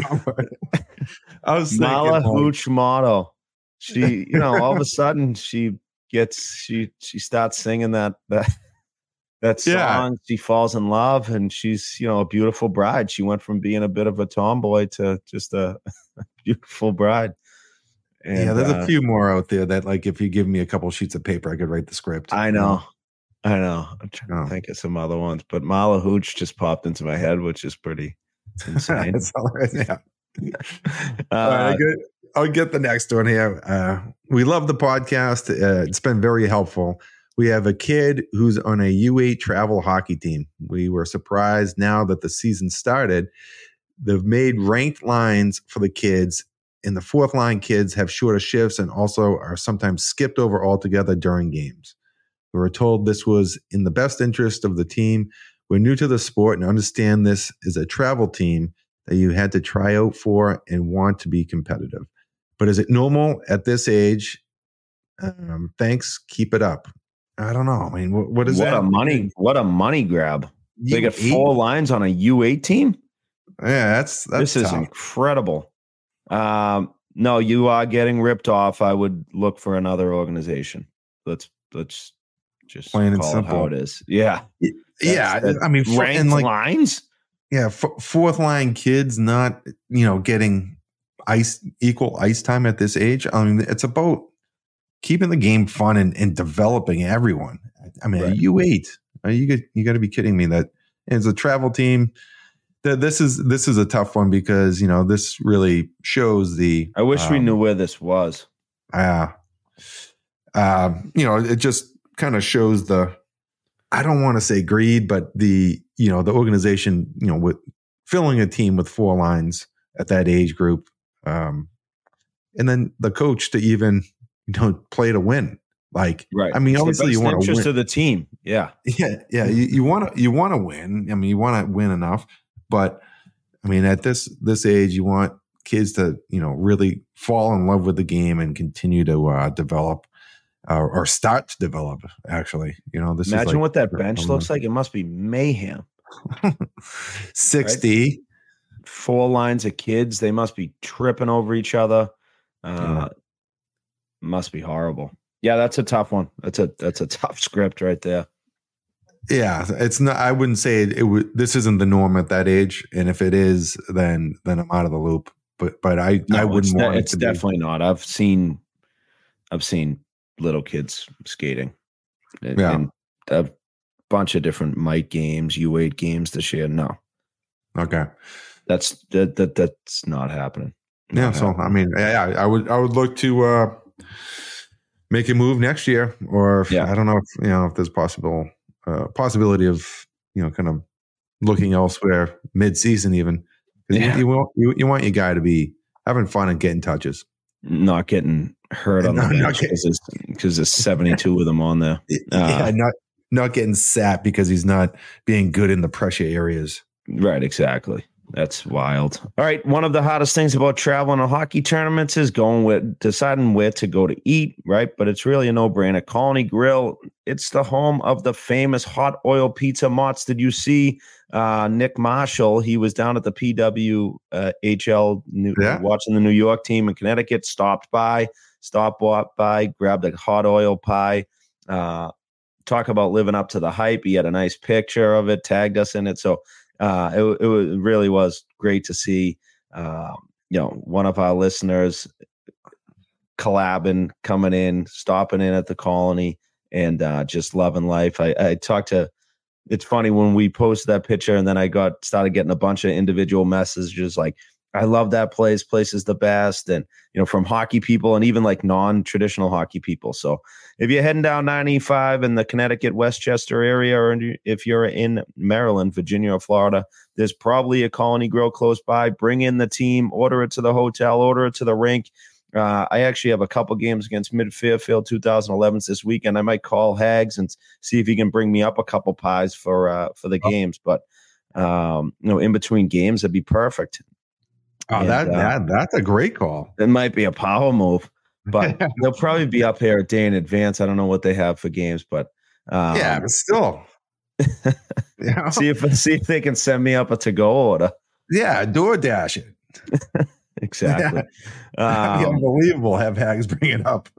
I was thinking, Marla Hooch model. She, all of a sudden she starts singing that song. Yeah. She falls in love, and she's a beautiful bride. She went from being a bit of a tomboy to just a beautiful bride. And, yeah, there's a few more out there that, like, if you give me a couple sheets of paper, I could write the script. I know. I'm trying to think of some other ones, but Marla Hooch just popped into my head, which is pretty insane. That's all right. Yeah. All right, I'll get the next one here. We love the podcast. It's been very helpful. We have a kid who's on a U8 travel hockey team. We were surprised now that the season started. They've made ranked lines for the kids, and the fourth line kids have shorter shifts and also are sometimes skipped over altogether during games. We were told this was in the best interest of the team. We're new to the sport and understand this is a travel team that you had to try out for and want to be competitive. But is it normal at this age? Thanks. Keep it up. I don't know. I mean, what is that? What a money grab. They got 4 lines on a U8 team? Yeah, this is incredible. No, you are getting ripped off. I would look for another organization. Let's just plain and call simple. it how it is. Yeah. I mean, ranked lines. fourth line kids not, getting equal ice time at this age. I mean, it's about keeping the game fun and developing everyone. I mean, right. U8, you got to be kidding me that as a travel team, this is a tough one because, this really shows the. I wish we knew where this was. It just kind of shows the, I don't want to say greed, but the organization, with filling a team with four lines at that age group. And then the coach to even, play to win. Like, right. I mean, it's obviously you want to win. To the team. Yeah. Yeah. You want to win. I mean, you want to win enough, but I mean, at this age, you want kids to, really fall in love with the game and continue to develop or start to develop. Actually, this imagine is like, what that bench looks like. It must be mayhem. 60, right? 4 lines of kids. They must be tripping over each other. Must be horrible. Yeah, that's a tough one. That's a tough script right there. Yeah, it's not. I wouldn't say it would. This isn't the norm at that age, and if it is, then I'm out of the loop. But I wouldn't want. It's definitely not. I've seen little kids skating. And a bunch of different Mike games, U8 games this year. No. Okay. That's not happening. Not happening. I mean, I would look to make a move next year, or I don't know if there's possibility of kind of looking elsewhere mid-season even. You want your guy to be having fun and getting touches, not getting hurt on the bench because there's 72 of them on there. Not getting sat because he's not being good in the pressure areas. Right, exactly. That's wild. All right. One of the hardest things about traveling to hockey tournaments is deciding where to go to eat, right? But it's really a no-brainer. Colony Grill, it's the home of the famous hot oil pizza. Mott's, did you see Nick Marshall? He was down at the PWHL watching the New York team in Connecticut, stopped by, grabbed a hot oil pie. Talk about living up to the hype. He had a nice picture of it, tagged us in it. So it really was great to see, one of our listeners collabing, coming in, stopping in at the Colony, and just loving life. I talked to. It's funny when we posted that picture, and then I started getting a bunch of individual messages like, I love that place. Place is the best. And, from hockey people and even like non-traditional hockey people. So if you're heading down 95 in the Connecticut, Westchester area, or if you're in Maryland, Virginia, or Florida, there's probably a Colony Grill close by. Bring in the team, order it to the hotel, order it to the rink. I actually have a couple games against Mid-Fairfield 2011s this weekend. I might call Hags and see if he can bring me up a couple pies for the games. But, in between games, it'd be perfect. Oh, that's a great call. It might be a power move, but they'll probably be up here a day in advance. I don't know what they have for games, but but still, see if they can send me up a to-go order. Yeah, DoorDash it. Exactly. Unbelievable. Have Hags bring it up.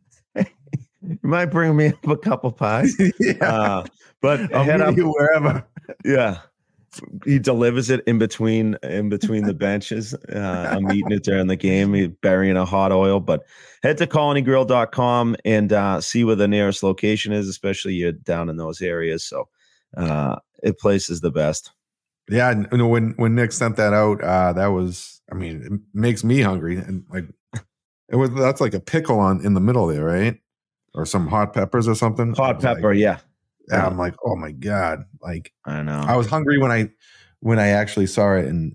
You might bring me up a couple pies. But I'll meet you wherever. Yeah. He delivers it in between the benches. I'm eating it during the game. He's burying a hot oil. But head to colonygrill.com and see where the nearest location is, especially you're down in those areas. So it place is the best. Yeah, when Nick sent that out, that was, I mean, it makes me hungry. And like that's like a pickle in the middle there, right? Or some hot peppers or something. Hot pepper, yeah. Yeah, I'm like, oh my God. Like, I know. I was hungry when I actually saw it. And,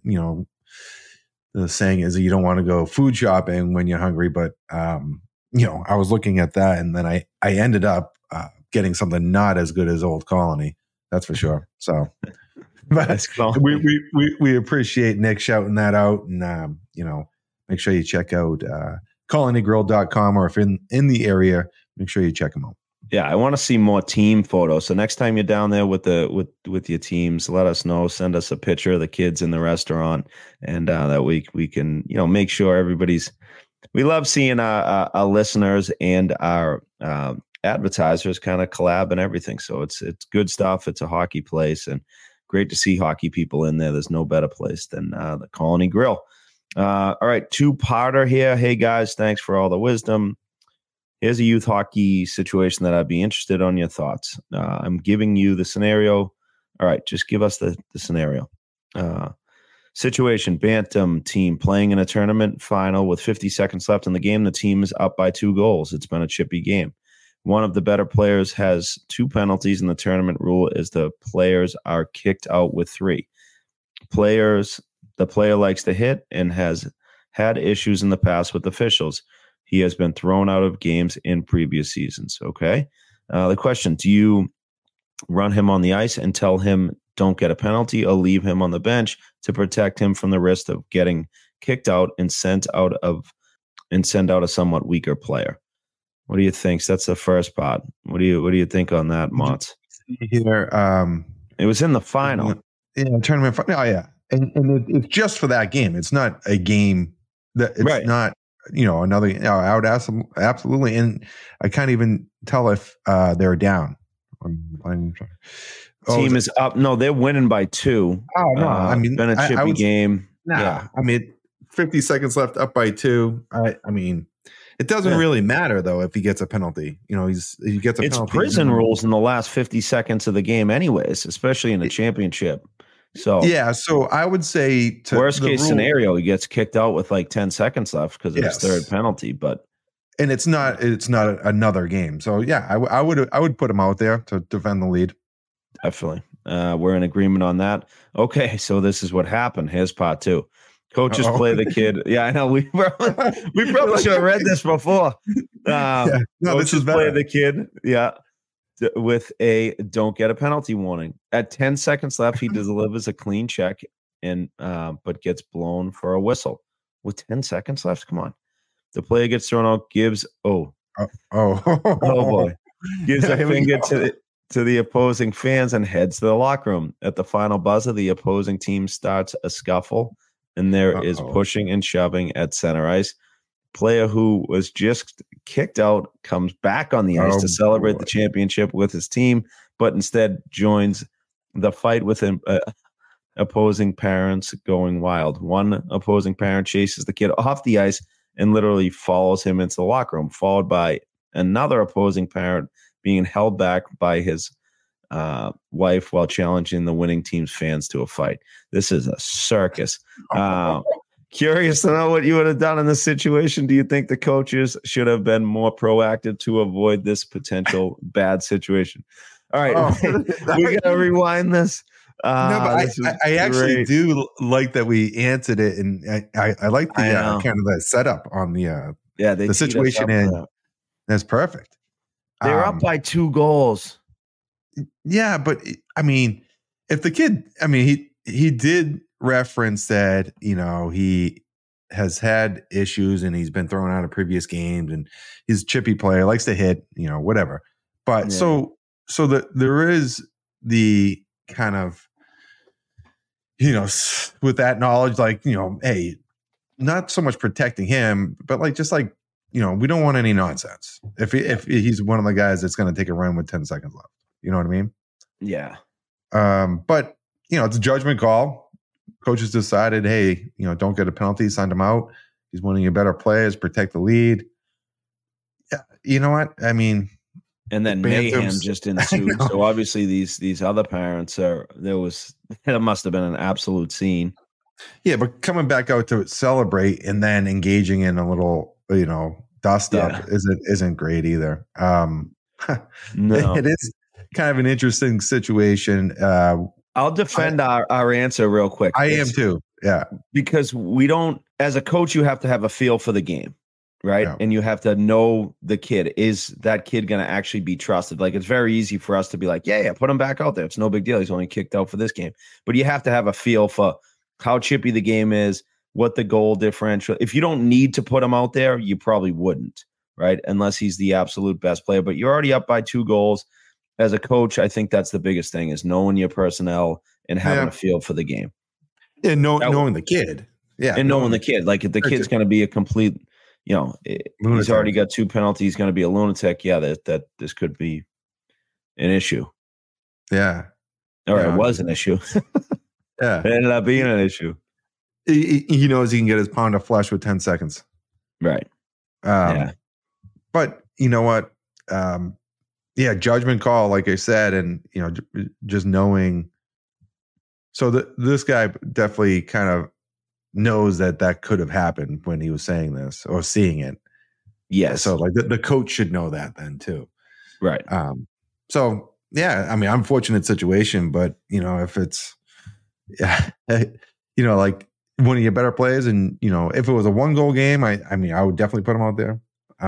the saying is that you don't want to go food shopping when you're hungry. But, I was looking at that, and then I ended up getting something not as good as Old Colony. That's for sure. So, but we appreciate Nick shouting that out. And, make sure you check out colonygrill.com, or if in the area, make sure you check them out. Yeah, I want to see more team photos. So next time you're down there with your teams, let us know. Send us a picture of the kids in the restaurant, and that we can make sure everybody's. We love seeing our listeners and our advertisers kind of collab and everything. So it's good stuff. It's a hockey place, and great to see hockey people in there. There's no better place than the Colony Grill. All right, two-parter here. Hey, guys, thanks for all the wisdom. Here's a youth hockey situation that I'd be interested on your thoughts. I'm giving you the scenario. All right, just give us the scenario. Situation, Bantam team playing in a tournament final with 50 seconds left in the game. The team is up by 2 goals. It's been a chippy game. One of the better players has 2 penalties, and the tournament rule is the players are kicked out with 3. The player likes to hit and has had issues in the past with officials. He has been thrown out of games in previous seasons. Okay. The question, do you run him on the ice and tell him don't get a penalty, or leave him on the bench to protect him from the risk of getting kicked out and send out a somewhat weaker player? What do you think? That's the first part. What do you think on that, Motts? Here, it was in the final. Tournament final. Oh, yeah. And it's just for that game. It's not a game that it's right. Not, another. I would ask them absolutely, and I can't even tell if they're down. Team is up. No, they're winning by 2. Oh no, I mean, been a chippy game. Nah, yeah, I mean, 50 seconds left, up by 2. I mean, it doesn't really matter though if he gets a penalty. He gets a penalty. It's prison rules in the last 50 seconds of the game, anyways, especially in a championship. So yeah, so I would say worst case scenario, he gets kicked out with like 10 seconds left because of his third penalty. And it's not another game. So yeah, I would put him out there to defend the lead. Definitely. We're in agreement on that. Okay, so this is what happened. Here's part 2. Coaches play the kid. Yeah, I know. We probably should have read this before. This is play the kid. Yeah. With a don't get a penalty warning. At 10 seconds left, he delivers a clean check and but gets blown for a whistle. With 10 seconds left, come on. The player gets thrown out, gives boy. Gives a finger to the opposing fans and heads to the locker room. At the final buzzer, the opposing team starts a scuffle, and there is pushing and shoving at center ice. Player who was just kicked out comes back on the ice to celebrate the championship with his team, but instead joins the fight with opposing parents going wild. One opposing parent chases the kid off the ice and literally follows him into the locker room, followed by another opposing parent being held back by his wife while challenging the winning team's fans to a fight. This is a circus. Curious to know what you would have done in this situation. Do you think the coaches should have been more proactive to avoid this potential bad situation? All right, we got to rewind this. But I actually do like that we answered it, and I like the kind of the setup on the situation, and that's perfect. They're up by 2 goals. Yeah, but I mean, if the kid, I mean, he did reference that, he has had issues and he's been thrown out of previous games and he's a chippy player, likes to hit, whatever. But so there is the kind of, with that knowledge, like, hey, not so much protecting him, but like, just like, we don't want any nonsense. If he's one of the guys that's going to take a run with 10 seconds left, you know what I mean? Yeah. But it's a judgment call. Coaches decided, hey, don't get a penalty, send him out. He's one of your better players, protect the lead. Yeah, you know what? I mean, and then mayhem just ensued. So obviously these other parents there must have been an absolute scene. Yeah, but coming back out to celebrate and then engaging in a little, dust up isn't great either. No. It is kind of an interesting situation. I'll defend our answer real quick. I am too. Yeah. Because we don't, as a coach, you have to have a feel for the game, right? Yeah. And you have to know the kid. Is that kid going to actually be trusted? Like, it's very easy for us to be like, yeah, put him back out there. It's no big deal. He's only kicked out for this game. But you have to have a feel for how chippy the game is, what the goal differential. If you don't need to put him out there, you probably wouldn't, right? Unless he's the absolute best player. But you're already up by 2 goals. As a coach, I think that's the biggest thing, is knowing your personnel and having a feel for the game. And knowing the kid. Yeah. And knowing the kid. Like, if the kid's going to be a complete, he's already got 2 penalties, he's going to be a lunatic. Yeah, that this could be an issue. Yeah. Or it was an issue. Yeah. It ended up being an issue. He knows he can get his pound of flesh with 10 seconds. Right. But you know what? Judgment call, like I said, and just knowing. So this guy definitely kind of knows that could have happened when he was saying this or seeing it. Yes. So like the coach should know that then too. Right. So yeah, I mean, unfortunate situation, but if it's, like one of your better players, and if it was a 1-goal game, I would definitely put him out there.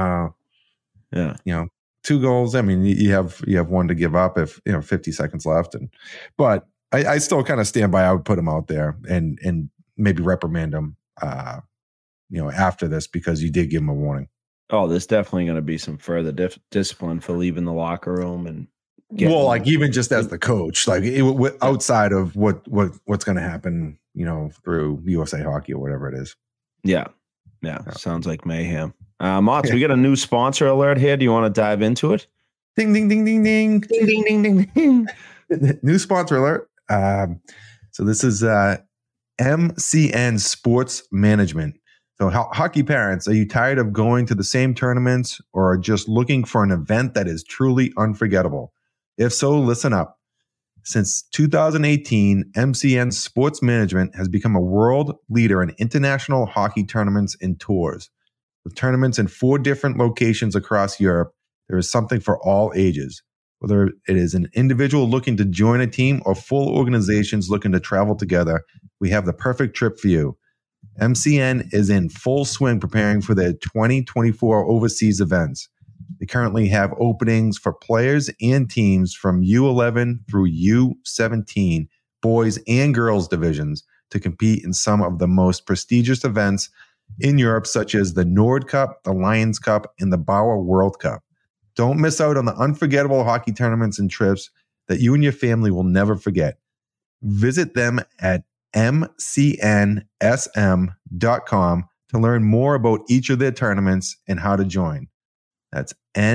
2 goals. I mean, you have one to give up if 50 seconds left, but I still kind of stand by. I would put him out there and maybe reprimand him, after this, because you did give him a warning. Oh, there's definitely going to be some further discipline for leaving the locker room and. Even just as the coach, like outside of what's going to happen, through USA Hockey or whatever it is. Yeah. Sounds like mayhem. Motts, we got a new sponsor alert here. Do you want to dive into it? Ding, ding, ding, ding, ding. Ding, ding, ding, ding, ding. New sponsor alert. So this is MCN Sports Management. So hockey parents, are you tired of going to the same tournaments or are just looking for an event that is truly unforgettable? If so, listen up. Since 2018, MCN Sports Management has become a world leader in international hockey tournaments and tours. With tournaments in 4 different locations across Europe, there is something for all ages. Whether it is an individual looking to join a team or full organizations looking to travel together, we have the perfect trip for you. MCN is in full swing preparing for their 2024 overseas events. They currently have openings for players and teams from U11 through U17, boys and girls divisions, to compete in some of the most prestigious events in Europe, such as the Nord Cup, the Lions Cup, and the Bauer World Cup. Don't miss out on the unforgettable hockey tournaments and trips that you and your family will never forget. Visit them at mcnsm.com to learn more about each of their tournaments and how to join. That's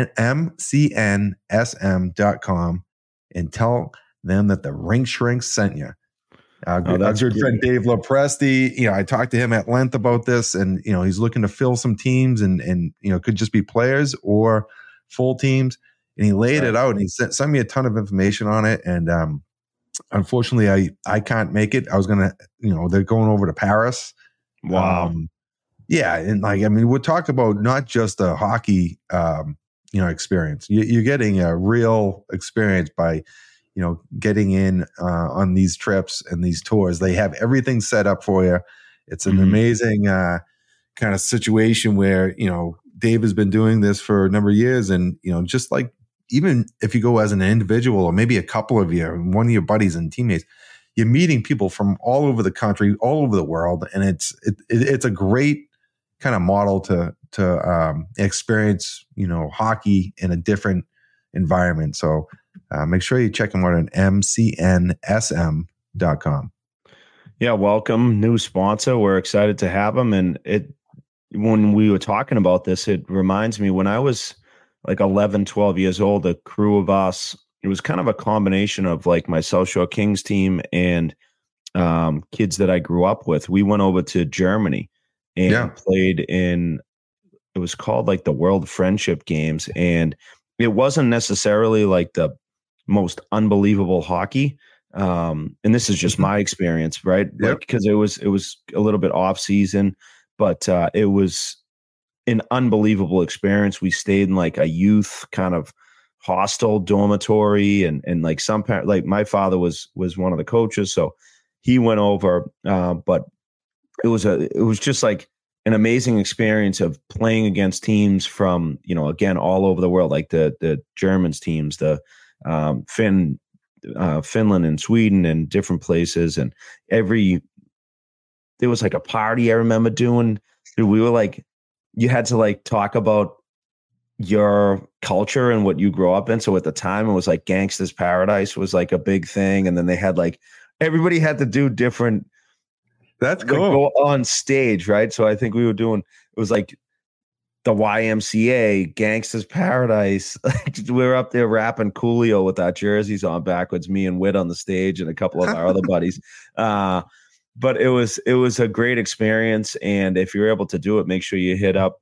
mcnsm.com, and tell them that the Rink Shrink sent you. Our good friend Dave Lopresti, I talked to him at length about this, and he's looking to fill some teams, and could just be players or full teams, and he laid it out, and he sent me a ton of information on it, and unfortunately I can't make it. I was gonna, they're going over to Paris. Wow. Yeah, and we're talking about not just a hockey, experience. You're getting a real experience by, getting in on these trips and these tours. They have everything set up for you. It's an amazing kind of situation where Dave has been doing this for a number of years, and just like even if you go as an individual or maybe a couple of you, one of your buddies and teammates, you're meeting people from all over the country, all over the world, and it's a great kind of model to experience, hockey in a different environment. So make sure you check them out at mcnsm.com. Yeah, welcome, new sponsor. We're excited to have them. And when we were talking about this, it reminds me when I was like 11, 12 years old, a crew of us, it was kind of a combination of like my South Shore Kings team and kids that I grew up with. We went over to Germany and played in, it was called like the World Friendship Games. And it wasn't necessarily like the most unbelievable hockey. And this is just my experience, right? Like, because it was a little bit off season, but it was an unbelievable experience. We stayed in like a youth kind of hostel dormitory, and like some parents, like my father was one of the coaches, so he went over. But it was just like an amazing experience of playing against teams from, again, all over the world, like the Germans teams, the Finland and Sweden and different places. And there was like a party I remember doing. We were like, you had to like talk about your culture and what you grew up in. So at the time it was like Gangsta's Paradise was like a big thing. And then they had like, everybody had to do different. That's cool. Like, go on stage, right? So I think we were doing, it was like the YMCA, Gangsta's Paradise. We were up there rapping Coolio with our jerseys on backwards, me and Whit on the stage and a couple of our other buddies. But it was a great experience. And if you're able to do it, make sure you hit up,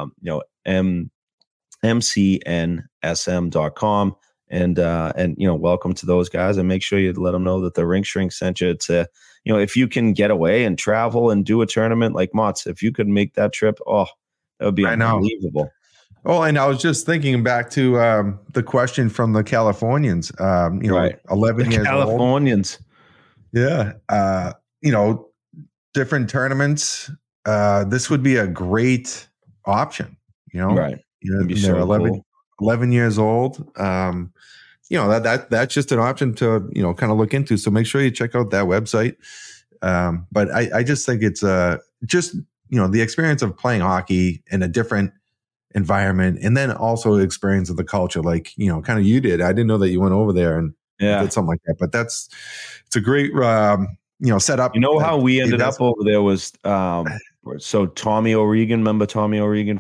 mcnsm.com and welcome to those guys, and make sure you let them know that the Rink Shrink sent you. To, if you can get away and travel and do a tournament like Mott's, if you could make that trip, that would be unbelievable. Oh, and I was just thinking back to the question from the Californians. Right. 11 years Californians. Old. Yeah. Different tournaments. This would be a great option. Right. They're 11 years old. That's just an option to kind of look into. So make sure you check out that website. But I just think it's just the experience of playing hockey in a different environment, and then also experience of the culture, like kind of you did. I didn't know that you went over there and did something like that. But it's a great setup. How we ended up over there was so Tommy O'Regan. Remember Tommy O'Regan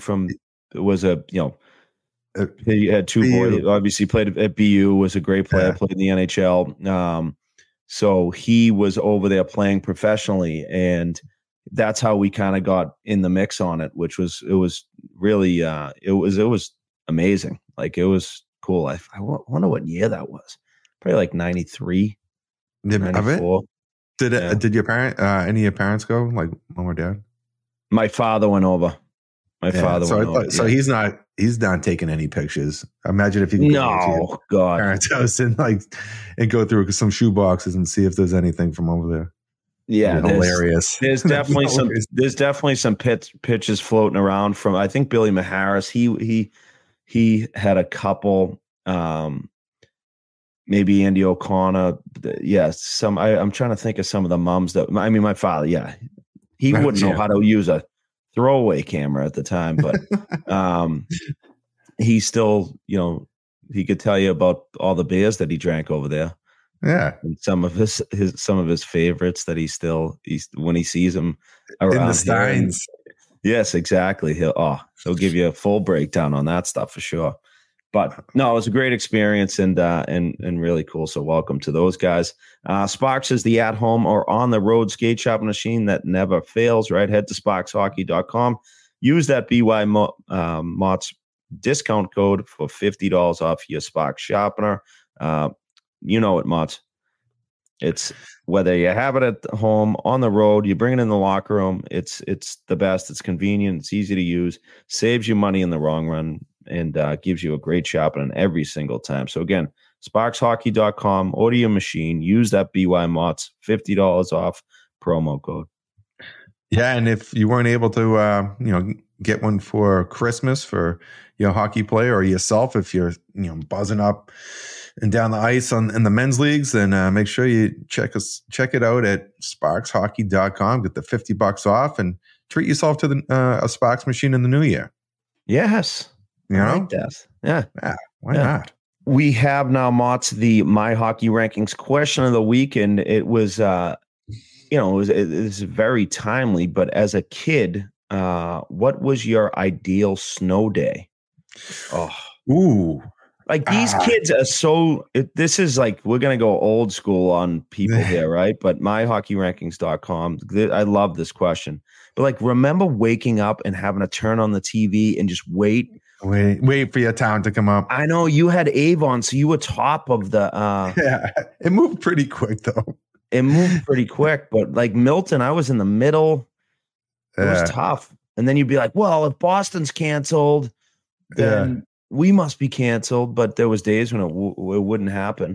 he had two boys. Obviously played at BU, was a great player, played in the NHL. So he was over there playing professionally, and that's how we kind of got in the mix on it, which was really it was amazing. Like, it was cool. I wonder what year that was. Probably like 93, 94. Did your any of your parents go, like mom or dad? My father went over. So he's not taking any pictures. Imagine if you can go to your parents' house and go through some shoe boxes and see if there's anything from over there. Yeah, hilarious. There's definitely some pitches floating around from, I think, Billy Maharis. He had a couple, maybe Andy O'Connor. Yes, I'm trying to think of some of the mums that. I mean, my father. Yeah, he wouldn't know how to use a throwaway camera at the time, but he still, he could tell you about all the beers that he drank over there. Yeah, and some of his favorites that he's when he sees them around in the Steins. Yes, exactly. He'll give you a full breakdown on that stuff for sure. But no, it was a great experience and really cool. So welcome to those guys. Sparks is the at-home or on-the-road skate shop machine that never fails, right? Head to sparkshockey.com. Use that BY Motts discount code for $50 off your Sparks sharpener. Motts. It's whether you have it at home, on the road, you bring it in the locker room. It's the best. It's convenient. It's easy to use. Saves you money in the long run, and gives you a great sharpening every single time. So again, sparkshockey.com, order your machine, use that BY Motts, $50 off promo code. Yeah, and if you weren't able to, get one for Christmas for your hockey player or yourself, if you're, buzzing up and down the ice in the men's leagues, then make sure you check it out at sparkshockey.com. Get the $50 off and treat yourself to a Sparks machine in the new year. Yes. I like that. Yeah. Why not? We have now, Motts, the My Hockey Rankings question of the week, and it was, it's very timely. But as a kid, what was your ideal snow day? Oh, ooh. Like, these kids are so. This is like, we're gonna go old school on people here, right? But myhockeyrankings.com. I love this question. But remember waking up and having to turn on the TV and just wait for your town to come up. I know you had Avon, so you were top of the. Yeah, it moved pretty quick though. It moved pretty quick, but Milton, I was in the middle. It was tough, and then you'd be like, "Well, if Boston's canceled, then we must be canceled." But there was days when it wouldn't happen.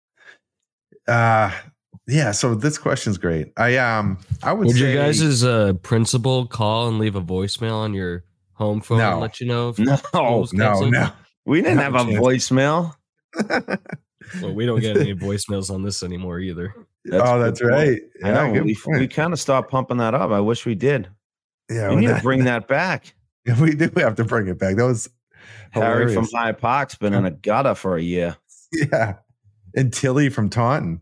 Yeah. So this question's great. Would say, your guys' principal call and leave a voicemail on your home phone and let you know if no. We didn't have a voicemail. Well, we don't get any voicemails on this anymore either. That's right. I know. We kind of stopped pumping that up. I wish we did. Yeah, we need to bring that back. Yeah, we do have to bring it back. That was Harry hilarious. from High Park's been in a gutter for a year. Yeah, and Tilly from Taunton.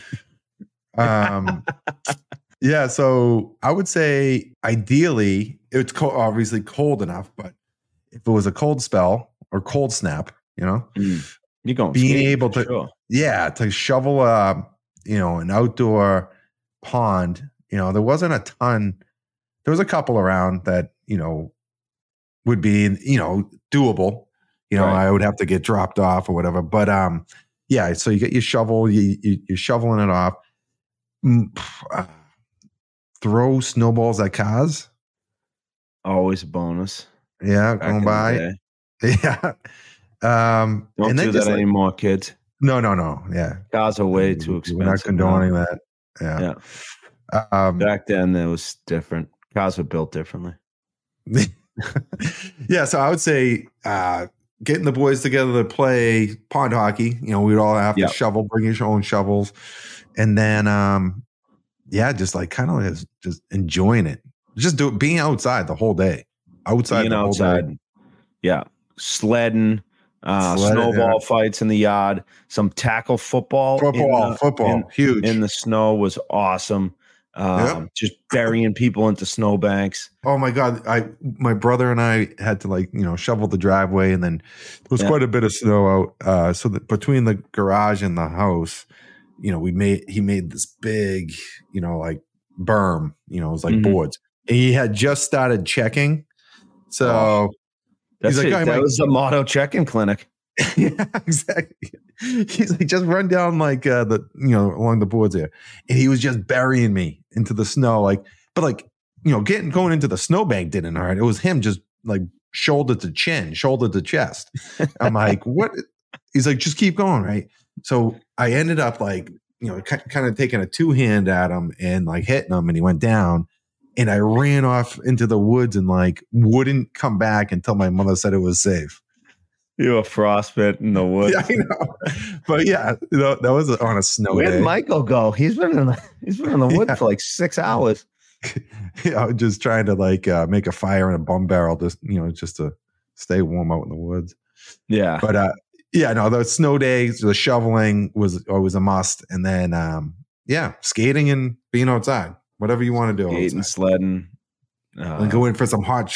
Yeah, so I would say ideally it's obviously cold enough, but if it was a cold spell or cold snap, you're going being able to, sure. to shovel, an outdoor pond. There wasn't a ton. There was a couple around that, would be, doable. Right. I would have to get dropped off or whatever. But so you get your shovel, you're shoveling it off. Throw snowballs at cars. Always a bonus. Yeah, going by. Yeah. Don't do that anymore, kids. No. Yeah. Cars are way too expensive. We're not condoning that. Yeah. Back then, it was different. Cars were built differently. Yeah. So I would say getting the boys together to play pond hockey. We'd all have to shovel, bring your own shovels. And then, just like kind of just enjoying it. Just being outside the whole day. Outside the whole day. Yeah. Sledding, snowball fights in the yard, some tackle football. Football, huge. In the snow was awesome. Just burying people into snowbanks. Oh my God. My brother and I had to shovel the driveway, and then there was quite a bit of snow out. So that between the garage and the house, he made this big, berm, it was like boards. And he had just started checking. So he's like, that was the motto check-in clinic. Yeah, exactly. He's like, just run down along the boards there. And he was just burying me into the snow. Going into the snowbank didn't hurt. It was him just shoulder to chin, shoulder to chest. I'm like, what? He's like, just keep going. Right. So I ended up kind of taking a two-hand at him and hitting him, and he went down. And I ran off into the woods and wouldn't come back until my mother said it was safe. You were frostbit in the woods. Yeah, I know. But that was on a snow day. Where did Michael go? He's been in the woods for 6 hours. Just trying to make a fire in a bum barrel, just to stay warm out in the woods. Yeah. But the snow days, the shoveling was always a must. And then skating and being outside. Whatever you want to do. Skating, sledding. And go in for some hot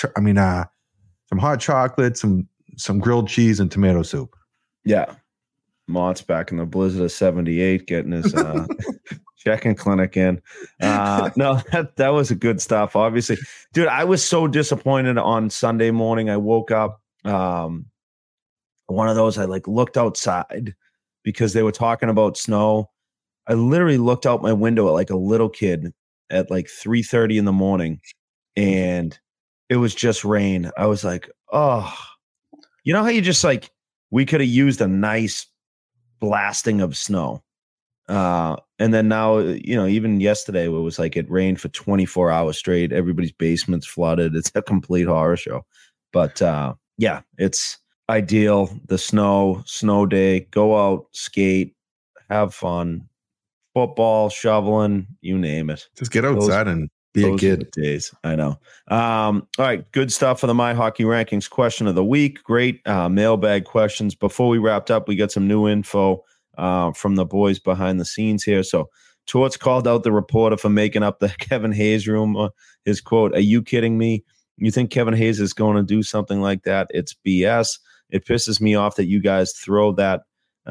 chocolate, some grilled cheese, and tomato soup. Yeah. Mott's back in the blizzard of 78 getting his check-in clinic in. No, that was a good stuff, obviously. Dude, I was so disappointed on Sunday morning. I woke up, one of those, I looked outside because they were talking about snow. I literally looked out my window at a little kid at 3:30 in the morning, and it was just rain. I was like, oh, you know how you just we could have used a nice blasting of snow. And then now, even yesterday it was it rained for 24 hours straight. Everybody's basement's flooded. It's a complete horror show. But it's ideal. The snow day, go out, skate, have fun. Football, shoveling, you name it. Just get outside and be a kid. Days, I know. All right, good stuff for the My Hockey Rankings question of the week. Great mailbag questions. Before we wrapped up, we got some new info from the boys behind the scenes here. So Torts called out the reporter for making up the Kevin Hayes rumor. His quote, "Are you kidding me? You think Kevin Hayes is going to do something like that? It's BS. It pisses me off that you guys throw that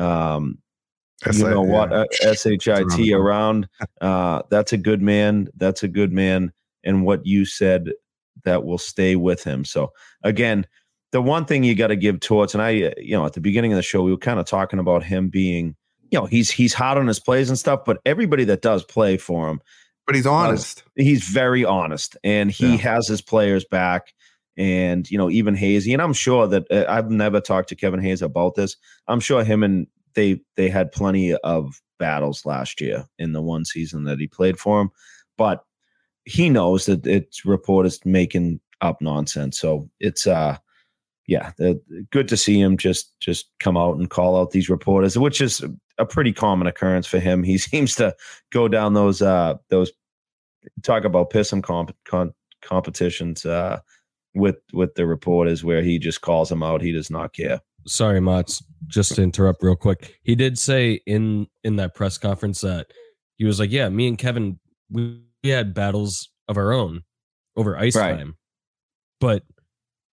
SHIT around. That's a good man. That's a good man. And what you said, that will stay with him." So again, the one thing you got to give Torts, and I, at the beginning of the show, we were kind of talking about him being, he's hard on his plays and stuff, but everybody that does play for him, but he's honest. He's very honest, and he has his players back. And, even Hazy, and I'm sure that I've never talked to Kevin Hayes about this. I'm sure him and they had plenty of battles last year in the one season that he played for him, but he knows that it's reporters making up nonsense. So it's good to see him just come out and call out these reporters, which is a pretty common occurrence for him. He seems to go down those talk about piss and competitions with the reporters where he just calls them out. He does not care. Sorry, Mats, just to interrupt real quick. He did say in that press conference that he was like, yeah, me and Kevin, we had battles of our own over ice time. But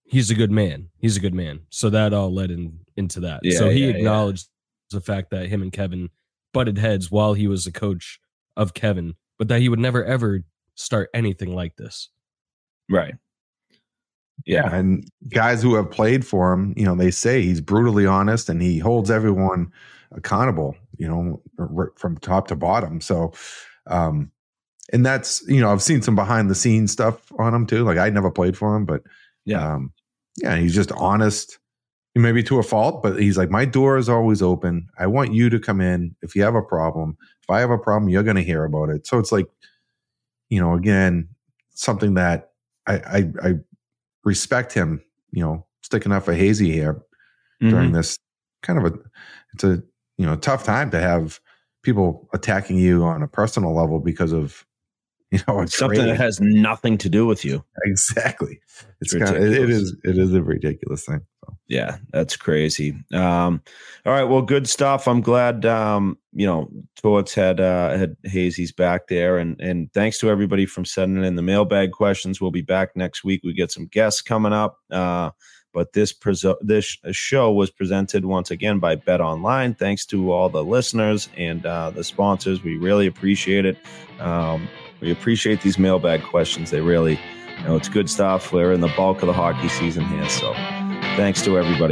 he's a good man. He's a good man. So that all led into that. Yeah, so he yeah, acknowledged the fact that him and Kevin butted heads while he was the coach of Kevin, but that he would never ever start anything like this. Right. Yeah. And guys who have played for him, you know, they say he's brutally honest and he holds everyone accountable, you know, from top to bottom. So, and that's, you know, I've seen some behind the scenes stuff on him too. Like I never played for him, but yeah, he's just honest, maybe to a fault, but he's like, my door is always open. I want you to come in. If you have a problem, if I have a problem, you're going to hear about it. So it's like, you know, again, something that I respect him, you know, sticking up for Hazy here during this kind of it's a, you know, tough time to have people attacking you on a personal level because of, you know, something that has nothing to do with you. Exactly. It's kind of, it is a ridiculous thing. So. Yeah, that's crazy. All right. Well, good stuff. I'm glad, you know, Torts had Hazy's back there, and thanks to everybody from sending in the mailbag questions. We'll be back next week. We get some guests coming up. But this show was presented once again by Bet Online. Thanks to all the listeners and the sponsors. We really appreciate it. We appreciate these mailbag questions. They really, you know, it's good stuff. We're in the bulk of the hockey season here. So thanks to everybody.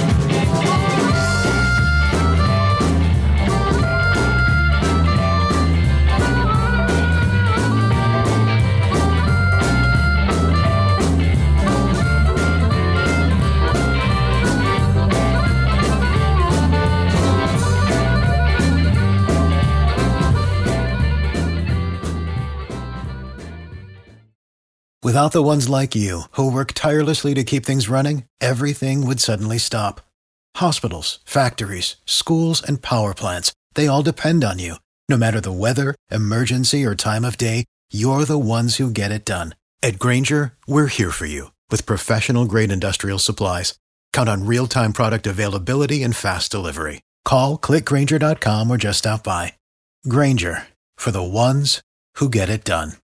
Without the ones like you, who work tirelessly to keep things running, everything would suddenly stop. Hospitals, factories, schools, and power plants, they all depend on you. No matter the weather, emergency, or time of day, you're the ones who get it done. At Grainger, we're here for you with professional-grade industrial supplies. Count on real-time product availability and fast delivery. Call, click Grainger.com, or just stop by. Grainger, for the ones who get it done.